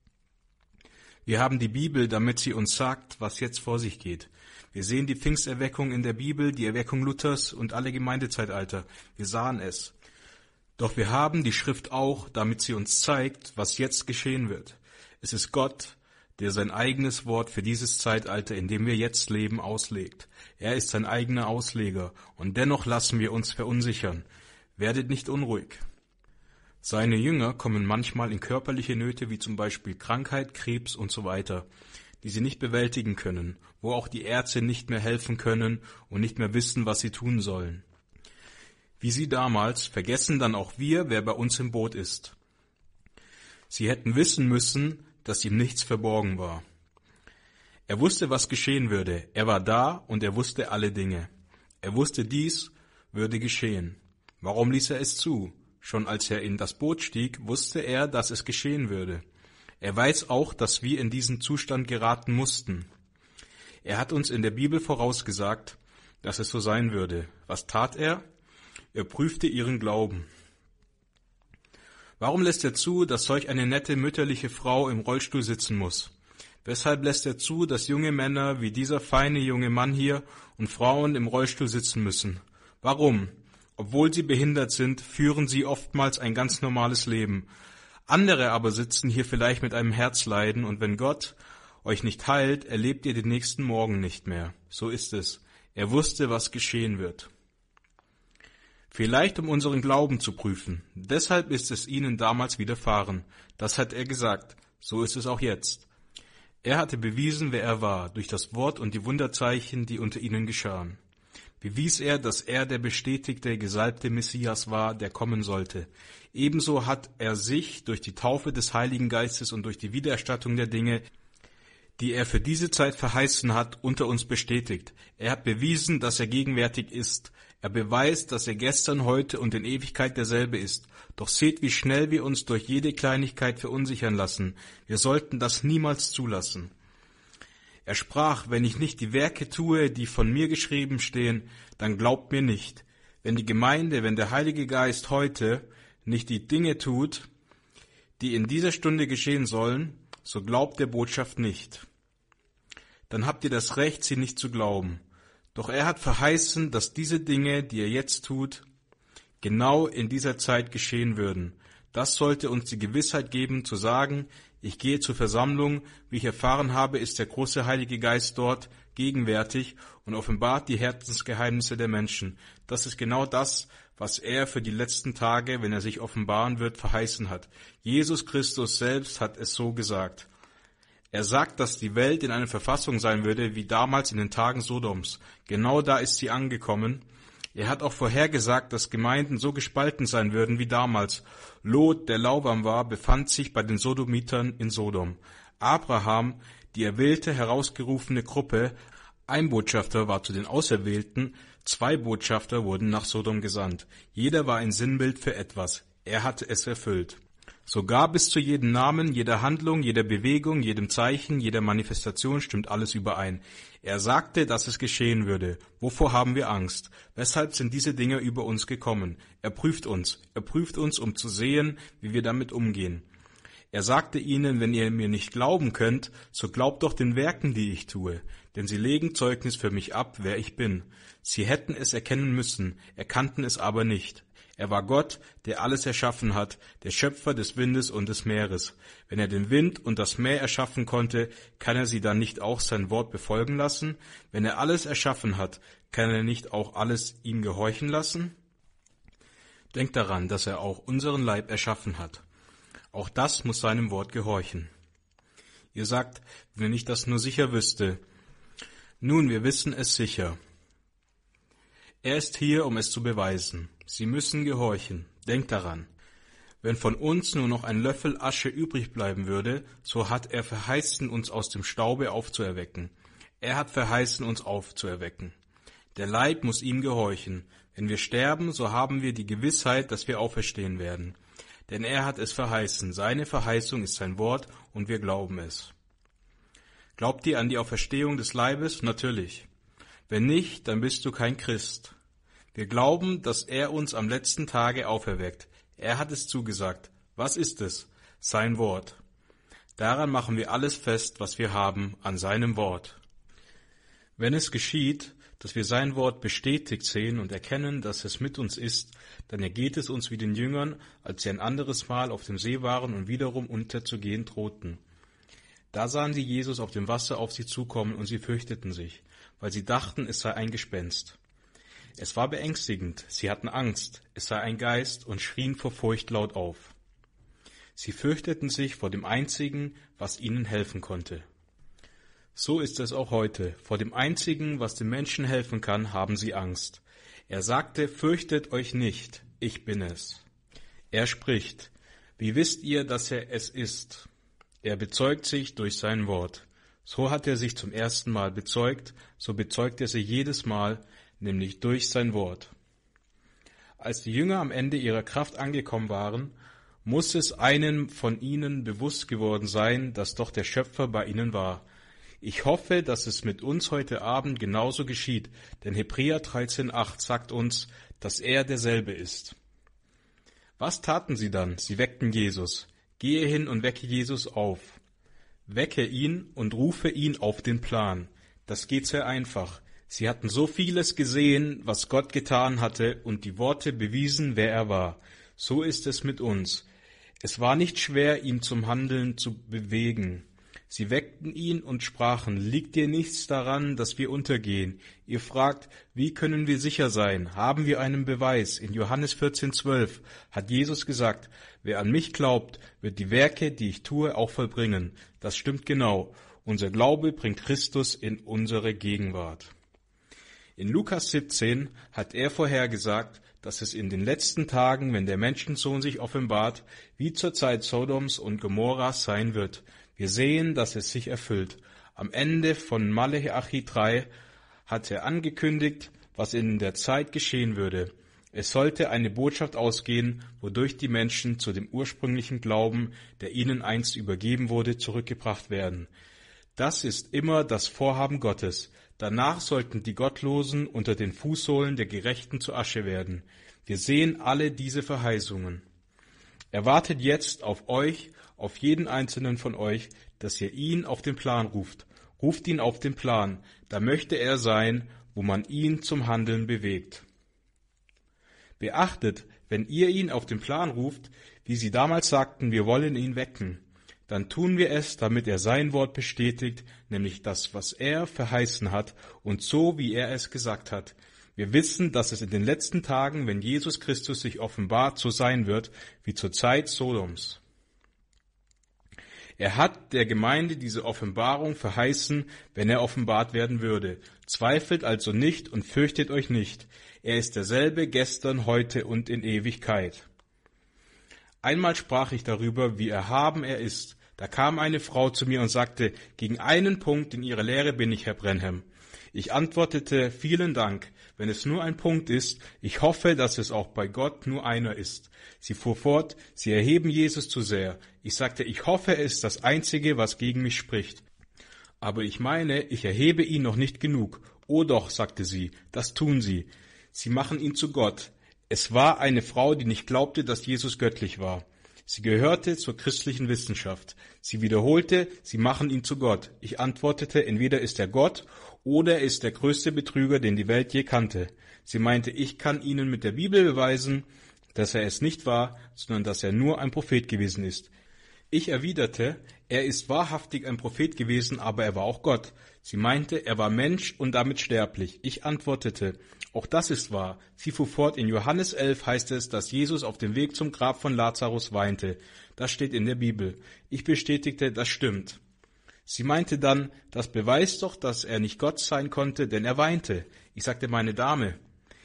A: Wir haben die Bibel, damit sie uns sagt, was jetzt vor sich geht. Wir sehen die Pfingsterweckung in der Bibel, die Erweckung Luthers und alle Gemeindezeitalter. Wir sahen es. Doch wir haben die Schrift auch, damit sie uns zeigt, was jetzt geschehen wird. Es ist Gott, der sein eigenes Wort für dieses Zeitalter, in dem wir jetzt leben, auslegt. Er ist sein eigener Ausleger, und dennoch lassen wir uns verunsichern. Werdet nicht unruhig. Seine Jünger kommen manchmal in körperliche Nöte, wie zum Beispiel Krankheit, Krebs und so weiter, die sie nicht bewältigen können, wo auch die Ärzte nicht mehr helfen können und nicht mehr wissen, was sie tun sollen. Wie sie damals, vergessen dann auch wir, wer bei uns im Boot ist. Sie hätten wissen müssen, dass ihm nichts verborgen war. Er wusste, was geschehen würde. Er war da und er wusste alle Dinge. Er wusste, dies würde geschehen. Warum ließ er es zu? Schon als er in das Boot stieg, wusste er, dass es geschehen würde. Er weiß auch, dass wir in diesen Zustand geraten mussten. Er hat uns in der Bibel vorausgesagt, dass es so sein würde. Was tat er? Er prüfte ihren Glauben. Warum lässt er zu, dass solch eine nette mütterliche Frau im Rollstuhl sitzen muss? Weshalb lässt er zu, dass junge Männer wie dieser feine junge Mann hier und Frauen im Rollstuhl sitzen müssen? Warum? Obwohl sie behindert sind, führen sie oftmals ein ganz normales Leben. Andere aber sitzen hier vielleicht mit einem Herzleiden, und wenn Gott euch nicht heilt, erlebt ihr den nächsten Morgen nicht mehr. So ist es. Er wusste, was geschehen wird. Vielleicht um unseren Glauben zu prüfen. Deshalb ist es ihnen damals widerfahren. Das hat er gesagt. So ist es auch jetzt. Er hatte bewiesen, wer er war, durch das Wort und die Wunderzeichen, die unter ihnen geschahen. Bewies er, dass er der bestätigte, gesalbte Messias war, der kommen sollte. Ebenso hat er sich durch die Taufe des Heiligen Geistes und durch die Wiedererstattung der Dinge, die er für diese Zeit verheißen hat, unter uns bestätigt. Er hat bewiesen, dass er gegenwärtig ist. Er beweist, dass er gestern, heute und in Ewigkeit derselbe ist. Doch seht, wie schnell wir uns durch jede Kleinigkeit verunsichern lassen. Wir sollten das niemals zulassen. Er sprach, wenn ich nicht die Werke tue, die von mir geschrieben stehen, dann glaubt mir nicht. Wenn die Gemeinde, wenn der Heilige Geist heute nicht die Dinge tut, die in dieser Stunde geschehen sollen, so glaubt der Botschaft nicht. Dann habt ihr das Recht, sie nicht zu glauben. Doch er hat verheißen, dass diese Dinge, die er jetzt tut, genau in dieser Zeit geschehen würden. Das sollte uns die Gewissheit geben, zu sagen, ich gehe zur Versammlung, wie ich erfahren habe, ist der große Heilige Geist dort gegenwärtig und offenbart die Herzensgeheimnisse der Menschen. Das ist genau das, was er für die letzten Tage, wenn er sich offenbaren wird, verheißen hat. Jesus Christus selbst hat es so gesagt. Er sagt, dass die Welt in einer Verfassung sein würde, wie damals in den Tagen Sodoms. Genau da ist sie angekommen. Er hat auch vorhergesagt, dass Gemeinden so gespalten sein würden wie damals. Lot, der lauwarm war, befand sich bei den Sodomitern in Sodom. Abraham, die erwählte, herausgerufene Gruppe, ein Botschafter war zu den Auserwählten, zwei Botschafter wurden nach Sodom gesandt. Jeder war ein Sinnbild für etwas. Er hatte es erfüllt. Sogar bis zu jedem Namen, jeder Handlung, jeder Bewegung, jedem Zeichen, jeder Manifestation stimmt alles überein. Er sagte, dass es geschehen würde. Wovor haben wir Angst? Weshalb sind diese Dinge über uns gekommen? Er prüft uns. Er prüft uns, um zu sehen, wie wir damit umgehen. Er sagte ihnen, wenn ihr mir nicht glauben könnt, so glaubt doch den Werken, die ich tue. Denn sie legen Zeugnis für mich ab, wer ich bin. Sie hätten es erkennen müssen, erkannten es aber nicht. Er war Gott, der alles erschaffen hat, der Schöpfer des Windes und des Meeres. Wenn er den Wind und das Meer erschaffen konnte, kann er sie dann nicht auch sein Wort befolgen lassen? Wenn er alles erschaffen hat, kann er nicht auch alles ihm gehorchen lassen? Denkt daran, dass er auch unseren Leib erschaffen hat. Auch das muss seinem Wort gehorchen. Ihr sagt, wenn ich das nur sicher wüsste. Nun, wir wissen es sicher. Er ist hier, um es zu beweisen. Sie müssen gehorchen. Denkt daran. Wenn von uns nur noch ein Löffel Asche übrig bleiben würde, so hat er verheißen, uns aus dem Staube aufzuerwecken. Er hat verheißen, uns aufzuerwecken. Der Leib muss ihm gehorchen. Wenn wir sterben, so haben wir die Gewissheit, dass wir auferstehen werden. Denn er hat es verheißen. Seine Verheißung ist sein Wort und wir glauben es. Glaubt ihr an die Auferstehung des Leibes? Natürlich. Wenn nicht, dann bist du kein Christ. Wir glauben, dass er uns am letzten Tage auferweckt. Er hat es zugesagt. Was ist es? Sein Wort. Daran machen wir alles fest, was wir haben, an seinem Wort. Wenn es geschieht, dass wir sein Wort bestätigt sehen und erkennen, dass es mit uns ist, dann ergeht es uns wie den Jüngern, als sie ein anderes Mal auf dem See waren und wiederum unterzugehen drohten. Da sahen sie Jesus auf dem Wasser auf sie zukommen und sie fürchteten sich, weil sie dachten, es sei ein Gespenst. Es war beängstigend, sie hatten Angst, es sei ein Geist und schrien vor Furcht laut auf. Sie fürchteten sich vor dem Einzigen, was ihnen helfen konnte. So ist es auch heute. Vor dem Einzigen, was den Menschen helfen kann, haben sie Angst. Er sagte, fürchtet euch nicht, ich bin es. Er spricht, wie wisst ihr, dass er es ist? Er bezeugt sich durch sein Wort. So hat er sich zum ersten Mal bezeugt, so bezeugt er sich jedes Mal, nämlich durch sein Wort. Als die Jünger am Ende ihrer Kraft angekommen waren, muss es einem von ihnen bewusst geworden sein, dass doch der Schöpfer bei ihnen war. Ich hoffe, dass es mit uns heute Abend genauso geschieht, denn Hebräer dreizehn acht sagt uns, dass er derselbe ist. Was taten sie dann? Sie weckten Jesus. Gehe hin und wecke Jesus auf. Wecke ihn und rufe ihn auf den Plan. Das geht sehr einfach. Sie hatten so vieles gesehen, was Gott getan hatte, und die Worte bewiesen, wer er war. So ist es mit uns. Es war nicht schwer, ihn zum Handeln zu bewegen. Sie weckten ihn und sprachen, liegt dir nichts daran, dass wir untergehen? Ihr fragt, wie können wir sicher sein? Haben wir einen Beweis? In Johannes vierzehn zwölf hat Jesus gesagt, wer an mich glaubt, wird die Werke, die ich tue, auch vollbringen. Das stimmt genau. Unser Glaube bringt Christus in unsere Gegenwart. In Lukas siebzehn hat er vorhergesagt, dass es in den letzten Tagen, wenn der Menschensohn sich offenbart, wie zur Zeit Sodoms und Gomorras sein wird. Wir sehen, dass es sich erfüllt. Am Ende von Maleachi drei hat er angekündigt, was in der Zeit geschehen würde. Es sollte eine Botschaft ausgehen, wodurch die Menschen zu dem ursprünglichen Glauben, der ihnen einst übergeben wurde, zurückgebracht werden. Das ist immer das Vorhaben Gottes. Danach sollten die Gottlosen unter den Fußsohlen der Gerechten zu Asche werden. Wir sehen alle diese Verheißungen. Er wartet jetzt auf euch, auf jeden einzelnen von euch, dass ihr ihn auf den Plan ruft. Ruft ihn auf den Plan, da möchte er sein, wo man ihn zum Handeln bewegt. Beachtet, wenn ihr ihn auf den Plan ruft, wie sie damals sagten, wir wollen ihn wecken, dann tun wir es, damit er sein Wort bestätigt, nämlich das, was er verheißen hat und so, wie er es gesagt hat. Wir wissen, dass es in den letzten Tagen, wenn Jesus Christus sich offenbart, so sein wird, wie zur Zeit Sodoms. Er hat der Gemeinde diese Offenbarung verheißen, wenn er offenbart werden würde. Zweifelt also nicht und fürchtet euch nicht. Er ist derselbe gestern, heute und in Ewigkeit. Einmal sprach ich darüber, wie erhaben er ist. Da kam eine Frau zu mir und sagte, gegen einen Punkt in ihrer Lehre bin ich, Herr Brenhem. Ich antwortete, vielen Dank. Wenn es nur ein Punkt ist, ich hoffe, dass es auch bei Gott nur einer ist. Sie fuhr fort, Sie erheben Jesus zu sehr. Ich sagte, ich hoffe, es ist das Einzige, was gegen mich spricht. Aber ich meine, ich erhebe ihn noch nicht genug. Oh doch, sagte sie, das tun Sie. Sie machen ihn zu Gott. Es war eine Frau, die nicht glaubte, dass Jesus göttlich war. Sie gehörte zur christlichen Wissenschaft. Sie wiederholte, Sie machen ihn zu Gott. Ich antwortete, entweder ist er Gott oder er ist der größte Betrüger, den die Welt je kannte. Sie meinte, ich kann Ihnen mit der Bibel beweisen, dass er es nicht war, sondern dass er nur ein Prophet gewesen ist. Ich erwiderte, er ist wahrhaftig ein Prophet gewesen, aber er war auch Gott. Sie meinte, er war Mensch und damit sterblich. Ich antwortete, auch das ist wahr. Sie fuhr fort, in Johannes elf heißt es, dass Jesus auf dem Weg zum Grab von Lazarus weinte. Das steht in der Bibel. Ich bestätigte, das stimmt. Sie meinte dann, das beweist doch, dass er nicht Gott sein konnte, denn er weinte. Ich sagte, meine Dame,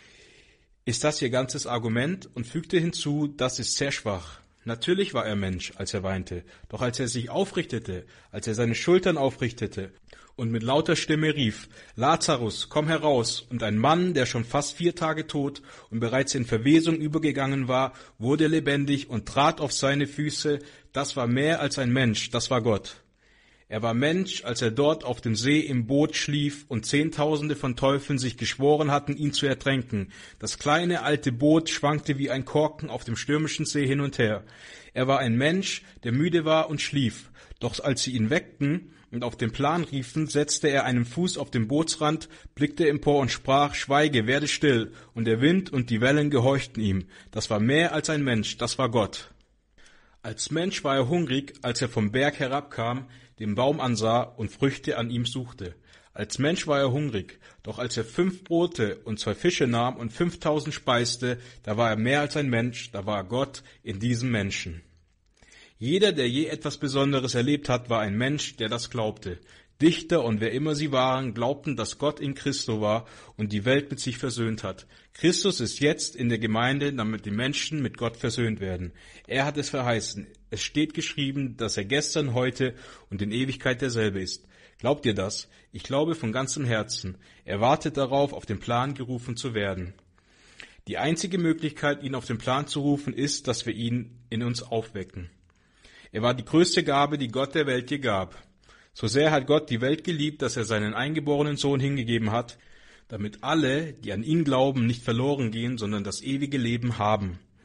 A: ist das Ihr ganzes Argument? Und fügte hinzu, das ist sehr schwach. Natürlich war er Mensch, als er weinte, doch als er sich aufrichtete, als er seine Schultern aufrichtete und mit lauter Stimme rief, Lazarus, komm heraus, und ein Mann, der schon fast vier Tage tot und bereits in Verwesung übergegangen war, wurde lebendig und trat auf seine Füße, das war mehr als ein Mensch, das war Gott. Er war Mensch, als er dort auf dem See im Boot schlief und Zehntausende von Teufeln sich geschworen hatten, ihn zu ertränken. Das kleine alte Boot schwankte wie ein Korken auf dem stürmischen See hin und her. Er war ein Mensch, der müde war und schlief. Doch als sie ihn weckten und auf den Plan riefen, setzte er einen Fuß auf den Bootsrand, blickte empor und sprach, schweige, werde still. Und der Wind und die Wellen gehorchten ihm. Das war mehr als ein Mensch, das war Gott. Als Mensch war er hungrig, als er vom Berg herabkam, den Baum ansah und Früchte an ihm suchte. Als Mensch war er hungrig, doch als er fünf Brote und zwei Fische nahm und fünftausend speiste, da war er mehr als ein Mensch, da war Gott in diesem Menschen. Jeder, der je etwas Besonderes erlebt hat, war ein Mensch, der das glaubte. Dichter und wer immer sie waren, glaubten, dass Gott in Christo war und die Welt mit sich versöhnt hat. Christus ist jetzt in der Gemeinde, damit die Menschen mit Gott versöhnt werden. Er hat es verheißen. Es steht geschrieben, dass er gestern, heute und in Ewigkeit derselbe ist. Glaubt ihr das? Ich glaube von ganzem Herzen. Er wartet darauf, auf den Plan gerufen zu werden. Die einzige Möglichkeit, ihn auf den Plan zu rufen, ist, dass wir ihn in uns aufwecken. Er war die größte Gabe, die Gott der Welt je gab. So sehr hat Gott die Welt geliebt, dass er seinen eingeborenen Sohn hingegeben hat, damit alle, die an ihn glauben, nicht verloren gehen, sondern das ewige Leben haben.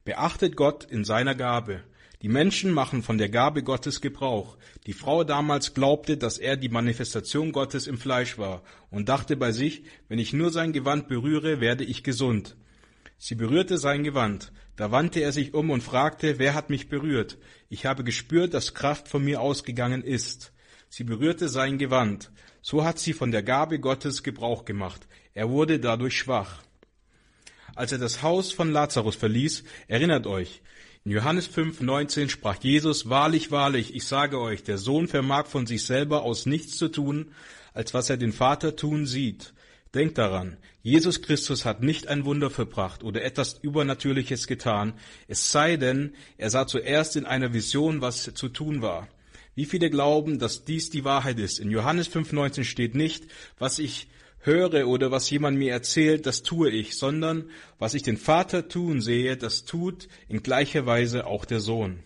A: Beachtet Gott in seiner Gabe. Die Menschen machen von der Gabe Gottes Gebrauch. Die Frau damals glaubte, dass er die Manifestation Gottes im Fleisch war und dachte bei sich, wenn ich nur sein Gewand berühre, werde ich gesund. Sie berührte sein Gewand. Da wandte er sich um und fragte, wer hat mich berührt? Ich habe gespürt, dass Kraft von mir ausgegangen ist. Sie berührte sein Gewand. So hat sie von der Gabe Gottes Gebrauch gemacht. Er wurde dadurch schwach. Als er das Haus von Lazarus verließ, erinnert euch, in Johannes fünf neunzehn sprach Jesus, wahrlich, wahrlich, ich sage euch, der Sohn vermag von sich selber aus nichts zu tun, als was er den Vater tun sieht. Denkt daran, Jesus Christus hat nicht ein Wunder vollbracht oder etwas Übernatürliches getan, es sei denn, er sah zuerst in einer Vision, was zu tun war. Wie viele glauben, dass dies die Wahrheit ist? In Johannes fünf neunzehn steht nicht, was ich höre oder was jemand mir erzählt, das tue ich, sondern was ich den Vater tun sehe, das tut in gleicher Weise auch der Sohn.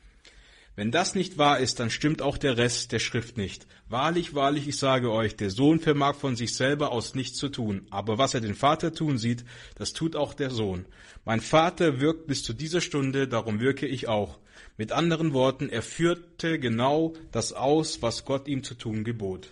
A: Wenn das nicht wahr ist, dann stimmt auch der Rest der Schrift nicht. Wahrlich, wahrlich, ich sage euch, der Sohn vermag von sich selber aus nichts zu tun, aber was er den Vater tun sieht, das tut auch der Sohn. Mein Vater wirkt bis zu dieser Stunde, darum wirke ich auch. Mit anderen Worten, er führte genau das aus, was Gott ihm zu tun gebot.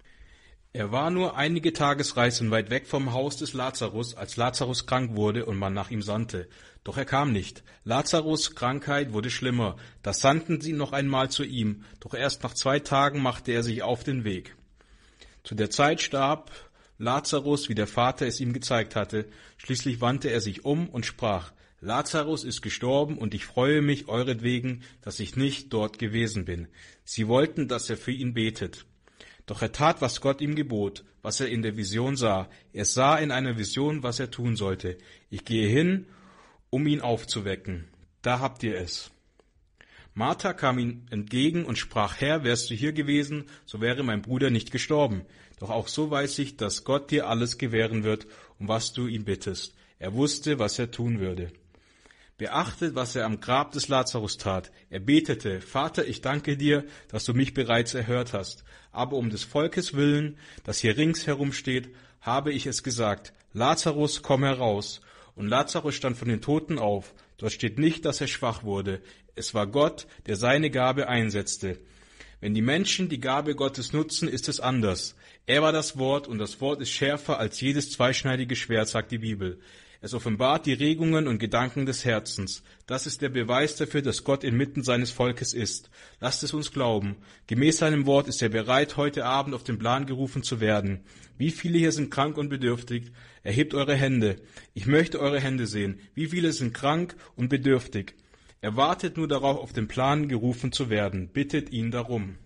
A: Er war nur einige Tagesreisen weit weg vom Haus des Lazarus, als Lazarus krank wurde und man nach ihm sandte. Doch er kam nicht. Lazarus' Krankheit wurde schlimmer. Da sandten sie noch einmal zu ihm. Doch erst nach zwei Tagen machte er sich auf den Weg. Zu der Zeit starb Lazarus, wie der Vater es ihm gezeigt hatte. Schließlich wandte er sich um und sprach, Lazarus ist gestorben und ich freue mich euretwegen, dass ich nicht dort gewesen bin. Sie wollten, dass er für ihn betet. Doch er tat, was Gott ihm gebot, was er in der Vision sah. Er sah in einer Vision, was er tun sollte. Ich gehe hin, um ihn aufzuwecken. Da habt ihr es. Martha kam ihm entgegen und sprach, Herr, wärst du hier gewesen, so wäre mein Bruder nicht gestorben. Doch auch so weiß ich, dass Gott dir alles gewähren wird, um was du ihn bittest. Er wusste, was er tun würde. Beachtet, was er am Grab des Lazarus tat. Er betete, Vater, ich danke dir, dass du mich bereits erhört hast. Aber um des Volkes willen, das hier ringsherum steht, habe ich es gesagt, Lazarus, komm heraus. Und Lazarus stand von den Toten auf. Dort steht nicht, dass er schwach wurde. Es war Gott, der seine Gabe einsetzte. Wenn die Menschen die Gabe Gottes nutzen, ist es anders. Er war das Wort und das Wort ist schärfer als jedes zweischneidige Schwert, sagt die Bibel. Es offenbart die Regungen und Gedanken des Herzens. Das ist der Beweis dafür, dass Gott inmitten seines Volkes ist. Lasst es uns glauben. Gemäß seinem Wort ist er bereit, heute Abend auf den Plan gerufen zu werden. Wie viele hier sind krank und bedürftig? Erhebt eure Hände. Ich möchte eure Hände sehen. Wie viele sind krank und bedürftig? Er wartet nur darauf, auf den Plan gerufen zu werden. Bittet ihn darum.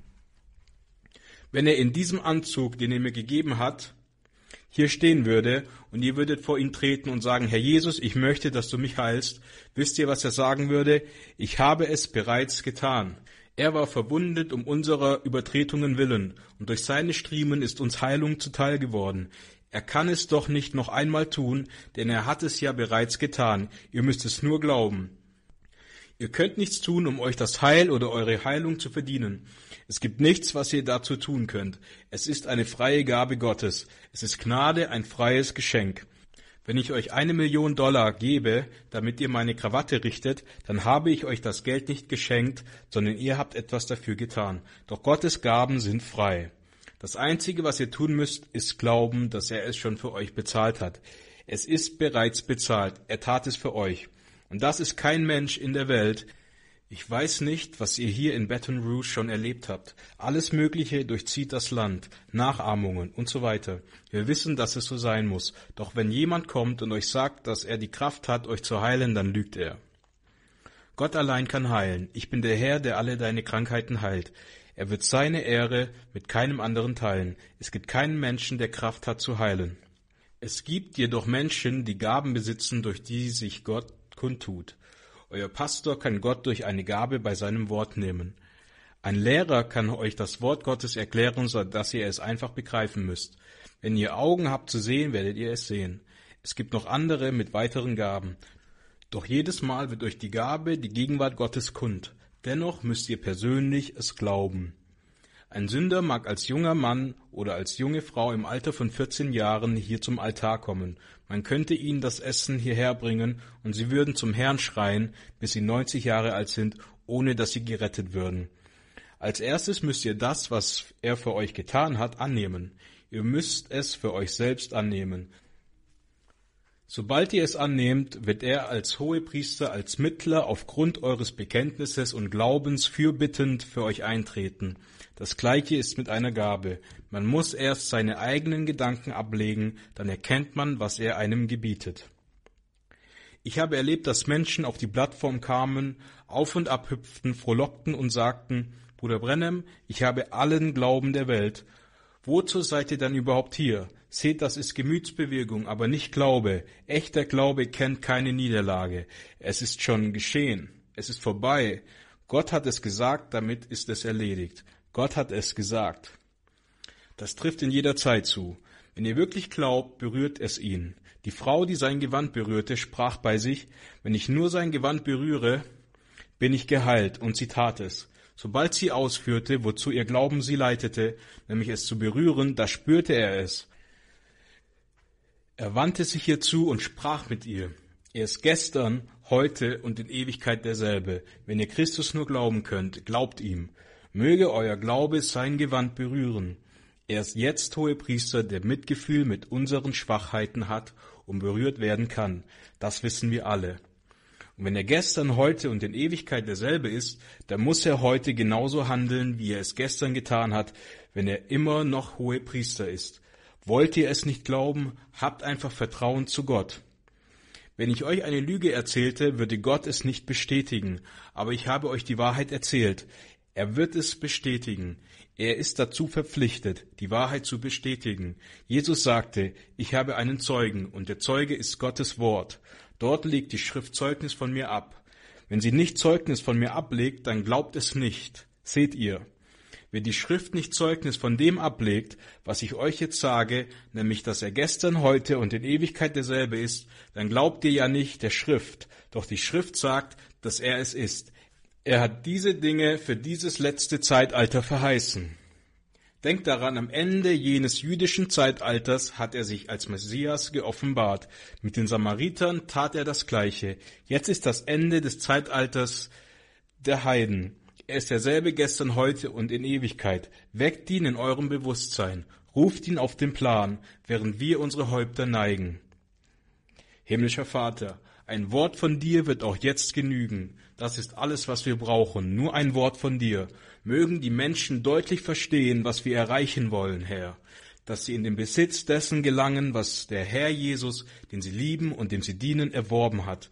A: Wenn er in diesem Anzug, den er mir gegeben hat, hier stehen würde und ihr würdet vor ihn treten und sagen, Herr Jesus, ich möchte, dass du mich heilst, wisst ihr, was er sagen würde? Ich habe es bereits getan. Er war verwundet um unserer Übertretungen willen und durch seine Striemen ist uns Heilung zuteil geworden. Er kann es doch nicht noch einmal tun, denn er hat es ja bereits getan. Ihr müsst es nur glauben. Ihr könnt nichts tun, um euch das Heil oder eure Heilung zu verdienen. Es gibt nichts, was ihr dazu tun könnt. Es ist eine freie Gabe Gottes. Es ist Gnade, ein freies Geschenk. Wenn ich euch eine Million Dollar gebe, damit ihr meine Krawatte richtet, dann habe ich euch das Geld nicht geschenkt, sondern ihr habt etwas dafür getan. Doch Gottes Gaben sind frei. Das Einzige, was ihr tun müsst, ist glauben, dass er es schon für euch bezahlt hat. Es ist bereits bezahlt. Er tat es für euch. Und das ist kein Mensch in der Welt. Ich weiß nicht, was ihr hier in Baton Rouge schon erlebt habt. Alles Mögliche durchzieht das Land, Nachahmungen und so weiter. Wir wissen, dass es so sein muss. Doch wenn jemand kommt und euch sagt, dass er die Kraft hat, euch zu heilen, dann lügt er. Gott allein kann heilen. Ich bin der Herr, der alle deine Krankheiten heilt. Er wird seine Ehre mit keinem anderen teilen. Es gibt keinen Menschen, der Kraft hat zu heilen. Es gibt jedoch Menschen, die Gaben besitzen, durch die sich Gott kundtut. Euer Pastor kann Gott durch eine Gabe bei seinem Wort nehmen. Ein Lehrer kann euch das Wort Gottes erklären, so dass ihr es einfach begreifen müsst. Wenn ihr Augen habt zu sehen, werdet ihr es sehen. Es gibt noch andere mit weiteren Gaben. Doch jedes Mal wird euch die Gabe, die Gegenwart Gottes kund. Dennoch müsst ihr persönlich es glauben. Ein Sünder mag als junger Mann oder als junge Frau im Alter von vierzehn Jahren hier zum Altar kommen. Man könnte ihnen das Essen hierher bringen und sie würden zum Herrn schreien, bis sie neunzig Jahre alt sind, ohne dass sie gerettet würden. Als erstes müsst ihr das, was er für euch getan hat, annehmen. Ihr müsst es für euch selbst annehmen. Sobald ihr es annehmt, wird er als Hohepriester, als Mittler aufgrund eures Bekenntnisses und Glaubens fürbittend für euch eintreten. Das Gleiche ist mit einer Gabe. Man muss erst seine eigenen Gedanken ablegen, dann erkennt man, was er einem gebietet. Ich habe erlebt, dass Menschen auf die Plattform kamen, auf und ab hüpften, frohlockten und sagten, Bruder Branham, ich habe allen Glauben der Welt. Wozu seid ihr dann überhaupt hier? Seht, das ist Gemütsbewegung, aber nicht Glaube. Echter Glaube kennt keine Niederlage. Es ist schon geschehen. Es ist vorbei. Gott hat es gesagt, damit ist es erledigt. Gott hat es gesagt. Das trifft in jeder Zeit zu. Wenn ihr wirklich glaubt, berührt es ihn. Die Frau, die sein Gewand berührte, sprach bei sich, wenn ich nur sein Gewand berühre, bin ich geheilt, und sie tat es. Sobald sie ausführte, wozu ihr Glauben sie leitete, nämlich es zu berühren, da spürte er es. Er wandte sich ihr zu und sprach mit ihr. Er ist gestern, heute und in Ewigkeit derselbe. Wenn ihr Christus nur glauben könnt, glaubt ihm. Möge euer Glaube sein Gewand berühren. Er ist jetzt Hohepriester, der Mitgefühl mit unseren Schwachheiten hat und berührt werden kann. Das wissen wir alle. Und wenn er gestern, heute und in Ewigkeit derselbe ist, dann muss er heute genauso handeln, wie er es gestern getan hat, wenn er immer noch Hohepriester ist. Wollt ihr es nicht glauben? Habt einfach Vertrauen zu Gott. Wenn ich euch eine Lüge erzählte, würde Gott es nicht bestätigen, aber ich habe euch die Wahrheit erzählt. Er wird es bestätigen. Er ist dazu verpflichtet, die Wahrheit zu bestätigen. Jesus sagte, ich habe einen Zeugen, und der Zeuge ist Gottes Wort. Dort legt die Schrift Zeugnis von mir ab. Wenn sie nicht Zeugnis von mir ablegt, dann glaubt es nicht. Seht ihr? Wer die Schrift nicht Zeugnis von dem ablegt, was ich euch jetzt sage, nämlich, dass er gestern, heute und in Ewigkeit derselbe ist, dann glaubt ihr ja nicht der Schrift. Doch die Schrift sagt, dass er es ist. Er hat diese Dinge für dieses letzte Zeitalter verheißen. Denkt daran, am Ende jenes jüdischen Zeitalters hat er sich als Messias geoffenbart. Mit den Samaritern tat er das Gleiche. Jetzt ist das Ende des Zeitalters der Heiden. Er ist derselbe gestern, heute und in Ewigkeit. Weckt ihn in eurem Bewusstsein. Ruft ihn auf den Plan, während wir unsere Häupter neigen. Himmlischer Vater, ein Wort von dir wird auch jetzt genügen. Das ist alles, was wir brauchen. Nur ein Wort von dir. Mögen die Menschen deutlich verstehen, was wir erreichen wollen, Herr. Dass sie in den Besitz dessen gelangen, was der Herr Jesus, den sie lieben und dem sie dienen, erworben hat.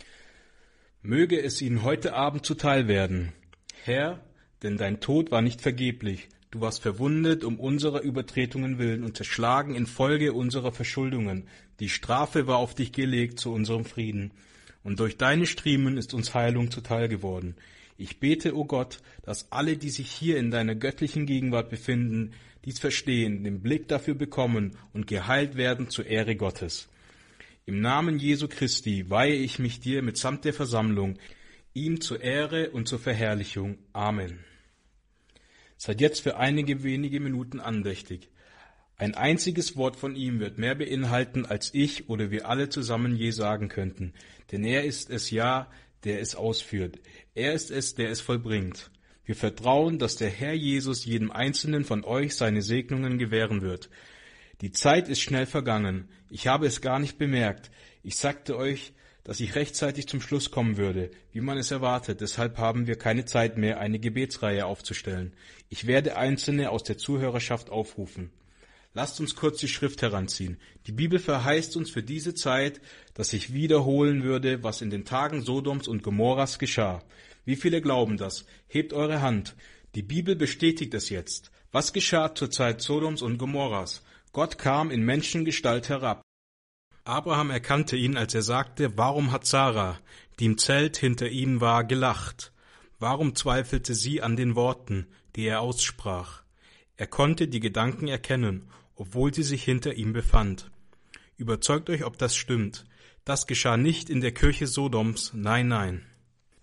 A: Möge es ihnen heute Abend zuteil werden. Herr, denn dein Tod war nicht vergeblich. Du warst verwundet um unserer Übertretungen willen und zerschlagen infolge unserer Verschuldungen. Die Strafe war auf dich gelegt zu unserem Frieden. Und durch deine Striemen ist uns Heilung zuteil geworden. Ich bete, o Gott, dass alle, die sich hier in deiner göttlichen Gegenwart befinden, dies verstehen, den Blick dafür bekommen und geheilt werden zur Ehre Gottes. Im Namen Jesu Christi weihe ich mich dir mitsamt der Versammlung, ihm zur Ehre und zur Verherrlichung. Amen. Seid jetzt für einige wenige Minuten andächtig. Ein einziges Wort von ihm wird mehr beinhalten, als ich oder wir alle zusammen je sagen könnten. Denn er ist es ja, der es ausführt. Er ist es, der es vollbringt. Wir vertrauen, dass der Herr Jesus jedem Einzelnen von euch seine Segnungen gewähren wird. Die Zeit ist schnell vergangen. Ich habe es gar nicht bemerkt. Ich sagte euch, dass ich rechtzeitig zum Schluss kommen würde, wie man es erwartet. Deshalb haben wir keine Zeit mehr, eine Gebetsreihe aufzustellen. Ich werde Einzelne aus der Zuhörerschaft aufrufen. Lasst uns kurz die Schrift heranziehen. Die Bibel verheißt uns für diese Zeit, dass sich wiederholen würde, was in den Tagen Sodoms und Gomorras geschah. Wie viele glauben das? Hebt eure Hand. Die Bibel bestätigt es jetzt. Was geschah zur Zeit Sodoms und Gomorras? Gott kam in Menschengestalt herab. Abraham erkannte ihn, als er sagte, warum hat Sarah, die im Zelt hinter ihm war, gelacht? Warum zweifelte sie an den Worten, die er aussprach? Er konnte die Gedanken erkennen, obwohl sie sich hinter ihm befand. Überzeugt euch, ob das stimmt. Das geschah nicht in der Kirche Sodoms, nein, nein.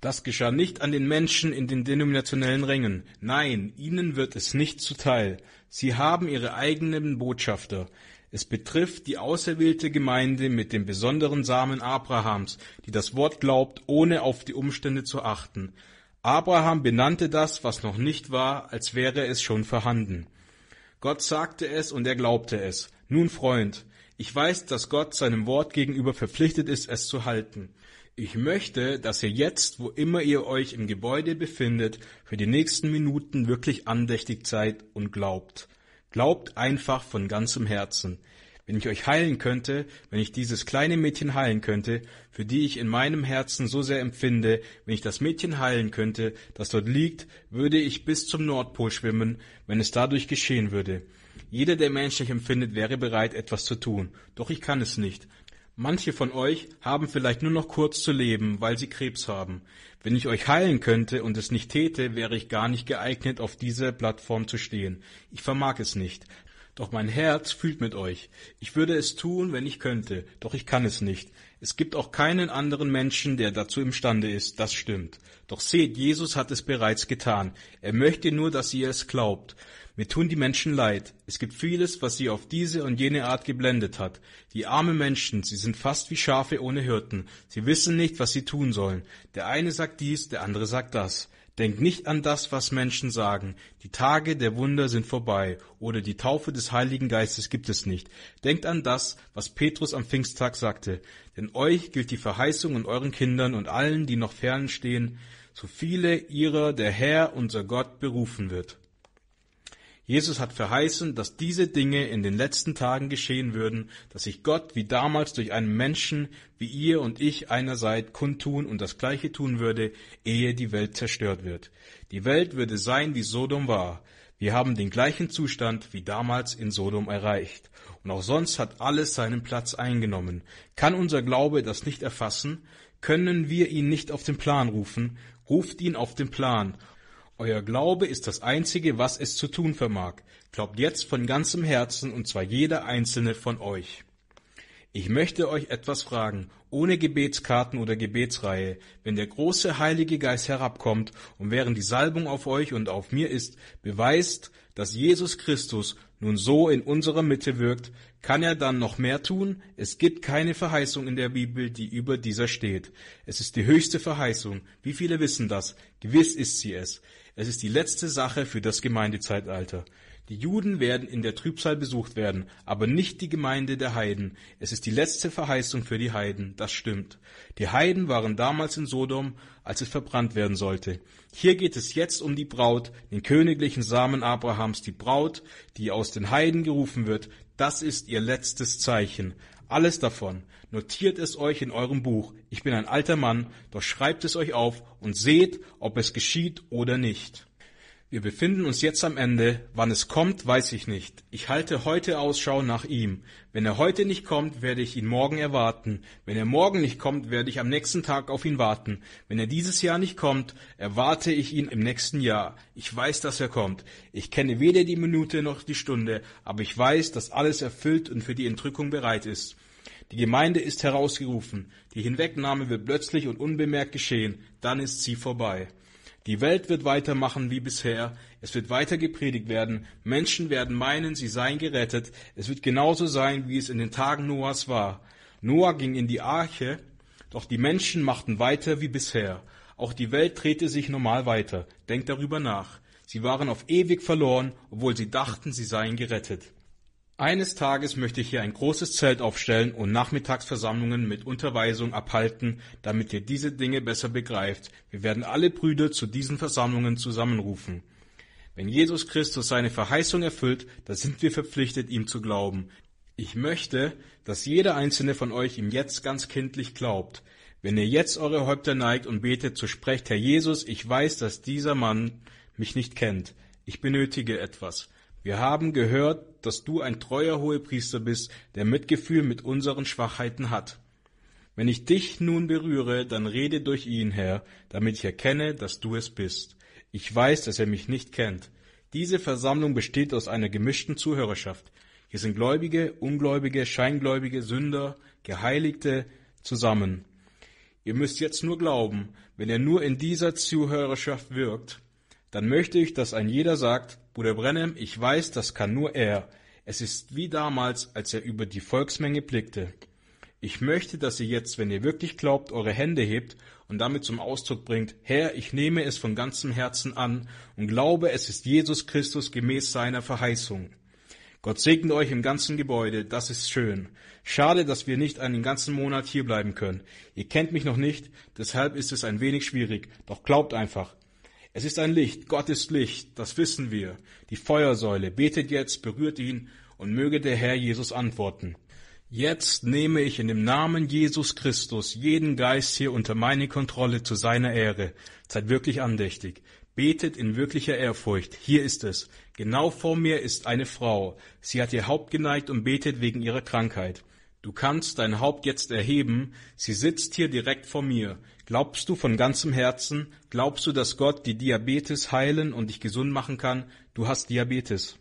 A: Das geschah nicht an den Menschen in den denominationellen Rängen. Nein, ihnen wird es nicht zuteil. Sie haben ihre eigenen Botschafter. Es betrifft die auserwählte Gemeinde mit dem besonderen Samen Abrahams, die das Wort glaubt, ohne auf die Umstände zu achten. Abraham benannte das, was noch nicht war, als wäre es schon vorhanden. Gott sagte es und er glaubte es. Nun, Freund, ich weiß, dass Gott seinem Wort gegenüber verpflichtet ist, es zu halten. Ich möchte, dass ihr jetzt, wo immer ihr euch im Gebäude befindet, für die nächsten Minuten wirklich andächtig seid und glaubt. Glaubt einfach von ganzem Herzen. Wenn ich euch heilen könnte, wenn ich dieses kleine Mädchen heilen könnte, für die ich in meinem Herzen so sehr empfinde, wenn ich das Mädchen heilen könnte, das dort liegt, würde ich bis zum Nordpol schwimmen, wenn es dadurch geschehen würde. Jeder, der menschlich empfindet, wäre bereit, etwas zu tun. Doch ich kann es nicht. Manche von euch haben vielleicht nur noch kurz zu leben, weil sie Krebs haben. Wenn ich euch heilen könnte und es nicht täte, wäre ich gar nicht geeignet, auf dieser Plattform zu stehen. Ich vermag es nicht. Doch mein Herz fühlt mit euch. Ich würde es tun, wenn ich könnte, doch ich kann es nicht. Es gibt auch keinen anderen Menschen, der dazu imstande ist, das stimmt. Doch seht, Jesus hat es bereits getan. Er möchte nur, dass ihr es glaubt. Mir tun die Menschen leid. Es gibt vieles, was sie auf diese und jene Art geblendet hat. Die armen Menschen, sie sind fast wie Schafe ohne Hirten. Sie wissen nicht, was sie tun sollen. Der eine sagt dies, der andere sagt das. Denkt nicht an das, was Menschen sagen. Die Tage der Wunder sind vorbei. Oder die Taufe des Heiligen Geistes gibt es nicht. Denkt an das, was Petrus am Pfingsttag sagte. Denn euch gilt die Verheißung und euren Kindern und allen, die noch fern stehen, so viele ihrer der Herr, unser Gott, berufen wird. Jesus hat verheißen, dass diese Dinge in den letzten Tagen geschehen würden, dass sich Gott wie damals durch einen Menschen, wie ihr und ich einer seid, kundtun und das Gleiche tun würde, ehe die Welt zerstört wird. Die Welt würde sein, wie Sodom war. Wir haben den gleichen Zustand wie damals in Sodom erreicht. Und auch sonst hat alles seinen Platz eingenommen. Kann unser Glaube das nicht erfassen? Können wir ihn nicht auf den Plan rufen? Ruft ihn auf den Plan. Euer Glaube ist das Einzige, was es zu tun vermag. Glaubt jetzt von ganzem Herzen, und zwar jeder einzelne von euch. Ich möchte euch etwas fragen, ohne Gebetskarten oder Gebetsreihe. Wenn der große Heilige Geist herabkommt und während die Salbung auf euch und auf mir ist, beweist, dass Jesus Christus nun so in unserer Mitte wirkt, kann er dann noch mehr tun? Es gibt keine Verheißung in der Bibel, die über dieser steht. Es ist die höchste Verheißung. Wie viele wissen das? Gewiss ist sie es. Es ist die letzte Sache für das Gemeindezeitalter. Die Juden werden in der Trübsal besucht werden, aber nicht die Gemeinde der Heiden. Es ist die letzte Verheißung für die Heiden, das stimmt. Die Heiden waren damals in Sodom, als es verbrannt werden sollte. Hier geht es jetzt um die Braut, den königlichen Samen Abrahams, die Braut, die aus den Heiden gerufen wird. Das ist ihr letztes Zeichen. Alles davon. Notiert es euch in eurem Buch. Ich bin ein alter Mann, doch schreibt es euch auf und seht, ob es geschieht oder nicht. Wir befinden uns jetzt am Ende. Wann es kommt, weiß ich nicht. Ich halte heute Ausschau nach ihm. Wenn er heute nicht kommt, werde ich ihn morgen erwarten. Wenn er morgen nicht kommt, werde ich am nächsten Tag auf ihn warten. Wenn er dieses Jahr nicht kommt, erwarte ich ihn im nächsten Jahr. Ich weiß, dass er kommt. Ich kenne weder die Minute noch die Stunde, aber ich weiß, dass alles erfüllt und für die Entrückung bereit ist. Die Gemeinde ist herausgerufen. Die Hinwegnahme wird plötzlich und unbemerkt geschehen. Dann ist sie vorbei. Die Welt wird weitermachen wie bisher. Es wird weiter gepredigt werden. Menschen werden meinen, sie seien gerettet. Es wird genauso sein, wie es in den Tagen Noahs war. Noah ging in die Arche, doch die Menschen machten weiter wie bisher. Auch die Welt drehte sich normal weiter. Denkt darüber nach. Sie waren auf ewig verloren, obwohl sie dachten, sie seien gerettet. Eines Tages möchte ich hier ein großes Zelt aufstellen und Nachmittagsversammlungen mit Unterweisung abhalten, damit ihr diese Dinge besser begreift. Wir werden alle Brüder zu diesen Versammlungen zusammenrufen. Wenn Jesus Christus seine Verheißung erfüllt, dann sind wir verpflichtet, ihm zu glauben. Ich möchte, dass jeder einzelne von euch ihm jetzt ganz kindlich glaubt. Wenn ihr jetzt eure Häupter neigt und betet, so sprecht: Herr Jesus, ich weiß, dass dieser Mann mich nicht kennt. Ich benötige etwas. Wir haben gehört, dass du ein treuer Hohepriester bist, der Mitgefühl mit unseren Schwachheiten hat. Wenn ich dich nun berühre, dann rede durch ihn, Herr, damit ich erkenne, dass du es bist. Ich weiß, dass er mich nicht kennt. Diese Versammlung besteht aus einer gemischten Zuhörerschaft. Hier sind Gläubige, Ungläubige, Scheingläubige, Sünder, Geheiligte zusammen. Ihr müsst jetzt nur glauben, wenn er nur in dieser Zuhörerschaft wirkt, dann möchte ich, dass ein jeder sagt, Bruder Branham, ich weiß, das kann nur er. Es ist wie damals, als er über die Volksmenge blickte. Ich möchte, dass ihr jetzt, wenn ihr wirklich glaubt, eure Hände hebt und damit zum Ausdruck bringt, Herr, ich nehme es von ganzem Herzen an und glaube, es ist Jesus Christus gemäß seiner Verheißung. Gott segne euch im ganzen Gebäude, das ist schön. Schade, dass wir nicht einen ganzen Monat hier bleiben können. Ihr kennt mich noch nicht, deshalb ist es ein wenig schwierig, doch glaubt einfach. Es ist ein Licht, Gott ist Licht, das wissen wir. Die Feuersäule, betet jetzt, berührt ihn und möge der Herr Jesus antworten. Jetzt nehme ich in dem Namen Jesus Christus jeden Geist hier unter meine Kontrolle zu seiner Ehre. Seid wirklich andächtig. Betet in wirklicher Ehrfurcht. Hier ist es. Genau vor mir ist eine Frau. Sie hat ihr Haupt geneigt und betet wegen ihrer Krankheit. Du kannst dein Haupt jetzt erheben. Sie sitzt hier direkt vor mir. Glaubst du von ganzem Herzen? Glaubst du, dass Gott die Diabetes heilen und dich gesund machen kann? Du hast Diabetes.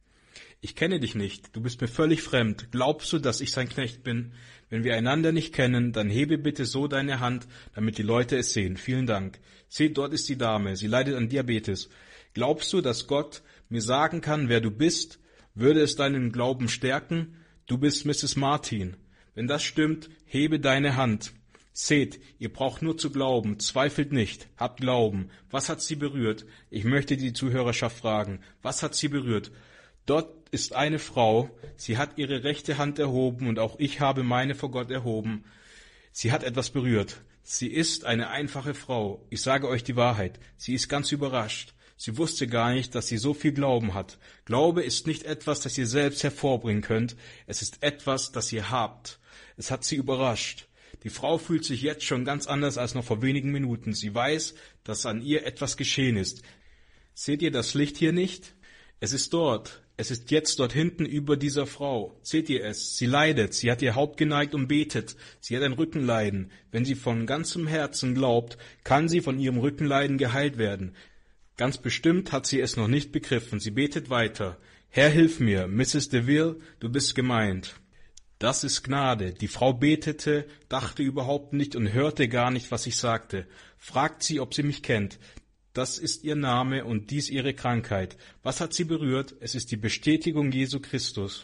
A: Ich kenne dich nicht, du bist mir völlig fremd. Glaubst du, dass ich sein Knecht bin? Wenn wir einander nicht kennen, dann hebe bitte so deine Hand, damit die Leute es sehen. Vielen Dank. Seht, dort ist die Dame, sie leidet an Diabetes. Glaubst du, dass Gott mir sagen kann, wer du bist? Würde es deinen Glauben stärken? Du bist Misses Martin. Wenn das stimmt, hebe deine Hand. Seht, ihr braucht nur zu glauben, zweifelt nicht, habt Glauben. Was hat sie berührt? Ich möchte die Zuhörerschaft fragen, was hat sie berührt? Dort ist eine Frau, sie hat ihre rechte Hand erhoben und auch ich habe meine vor Gott erhoben. Sie hat etwas berührt. Sie ist eine einfache Frau. Ich sage euch die Wahrheit. Sie ist ganz überrascht. Sie wusste gar nicht, dass sie so viel Glauben hat. Glaube ist nicht etwas, das ihr selbst hervorbringen könnt. Es ist etwas, das ihr habt. Es hat sie überrascht. Die Frau fühlt sich jetzt schon ganz anders als noch vor wenigen Minuten. Sie weiß, dass an ihr etwas geschehen ist. Seht ihr das Licht hier nicht? Es ist dort. Es ist jetzt dort hinten über dieser Frau. Seht ihr es? Sie leidet. Sie hat ihr Haupt geneigt und betet. Sie hat ein Rückenleiden. Wenn sie von ganzem Herzen glaubt, kann sie von ihrem Rückenleiden geheilt werden. Ganz bestimmt hat sie es noch nicht begriffen. Sie betet weiter. Herr, hilf mir. Misses DeVille, du bist gemeint. Das ist Gnade. Die Frau betete, dachte überhaupt nicht und hörte gar nicht, was ich sagte. Fragt sie, ob sie mich kennt. Das ist ihr Name und dies ihre Krankheit. Was hat sie berührt? Es ist die Bestätigung Jesu Christus.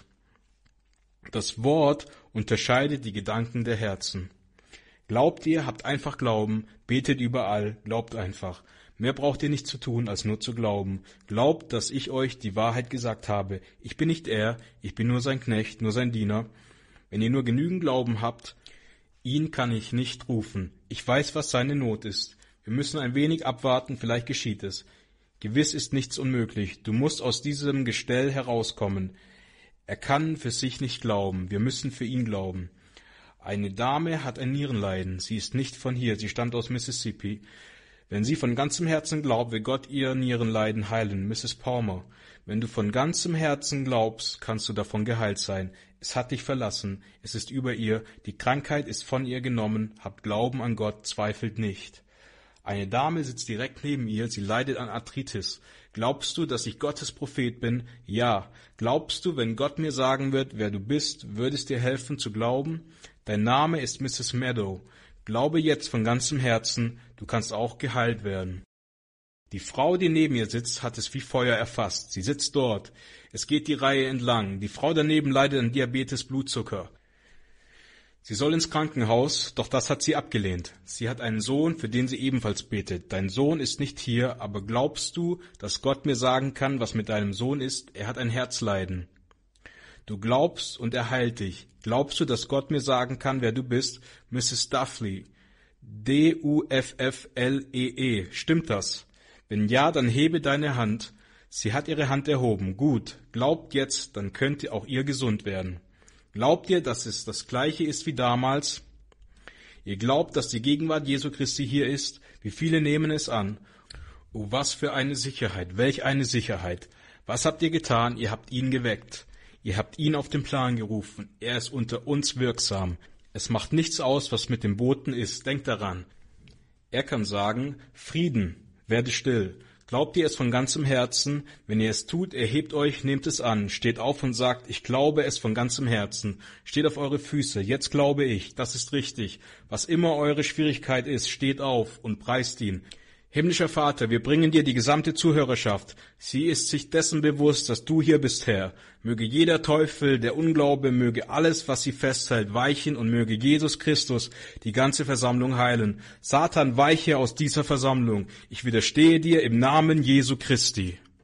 A: Das Wort unterscheidet die Gedanken der Herzen. Glaubt ihr, habt einfach Glauben, betet überall, glaubt einfach. Mehr braucht ihr nicht zu tun, als nur zu glauben. Glaubt, dass ich euch die Wahrheit gesagt habe. Ich bin nicht er, ich bin nur sein Knecht, nur sein Diener. Wenn ihr nur genügend Glauben habt, ihn kann ich nicht rufen. Ich weiß, was seine Not ist. Wir müssen ein wenig abwarten, vielleicht geschieht es. Gewiss ist nichts unmöglich. Du musst aus diesem Gestell herauskommen. Er kann für sich nicht glauben. Wir müssen für ihn glauben. Eine Dame hat ein Nierenleiden. Sie ist nicht von hier. Sie stammt aus Mississippi. Wenn sie von ganzem Herzen glaubt, wird Gott ihr Nierenleiden heilen. Misses Palmer. Wenn du von ganzem Herzen glaubst, kannst du davon geheilt sein. Es hat dich verlassen. Es ist über ihr. Die Krankheit ist von ihr genommen. Habt Glauben an Gott. Zweifelt nicht. Eine Dame sitzt direkt neben ihr, sie leidet an Arthritis. Glaubst du, dass ich Gottes Prophet bin? Ja. Glaubst du, wenn Gott mir sagen wird, wer du bist, würde es dir helfen zu glauben? Dein Name ist Misses Meadow. Glaube jetzt von ganzem Herzen, du kannst auch geheilt werden. Die Frau, die neben ihr sitzt, hat es wie Feuer erfasst. Sie sitzt dort. Es geht die Reihe entlang. Die Frau daneben leidet an Diabetes, Blutzucker. Sie soll ins Krankenhaus, doch das hat sie abgelehnt. Sie hat einen Sohn, für den sie ebenfalls betet. Dein Sohn ist nicht hier, aber glaubst du, dass Gott mir sagen kann, was mit deinem Sohn ist? Er hat ein Herzleiden. Du glaubst und er heilt dich. Glaubst du, dass Gott mir sagen kann, wer du bist? Misses Duffley. D U F F L E E. Stimmt das? Wenn ja, dann hebe deine Hand. Sie hat ihre Hand erhoben. Gut. Glaubt jetzt, dann könnt auch ihr gesund werden. Glaubt ihr, dass es das Gleiche ist wie damals? Ihr glaubt, dass die Gegenwart Jesu Christi hier ist? Wie viele nehmen es an? Oh, was für eine Sicherheit, welch eine Sicherheit. Was habt ihr getan? Ihr habt ihn geweckt. Ihr habt ihn auf den Plan gerufen. Er ist unter uns wirksam. Es macht nichts aus, was mit dem Boten ist. Denkt daran. Er kann sagen, Frieden, werde still. Glaubt ihr es von ganzem Herzen? Wenn ihr es tut, erhebt euch, nehmt es an. Steht auf und sagt, ich glaube es von ganzem Herzen. Steht auf eure Füße. Jetzt glaube ich, das ist richtig. Was immer eure Schwierigkeit ist, steht auf und preist ihn. Himmlischer Vater, wir bringen dir die gesamte Zuhörerschaft. Sie ist sich dessen bewusst, dass du hier bist, Herr. Möge jeder Teufel, der Unglaube, möge alles, was sie festhält, weichen und möge Jesus Christus die ganze Versammlung heilen. Satan, weiche aus dieser Versammlung. Ich widerstehe dir im Namen Jesu Christi.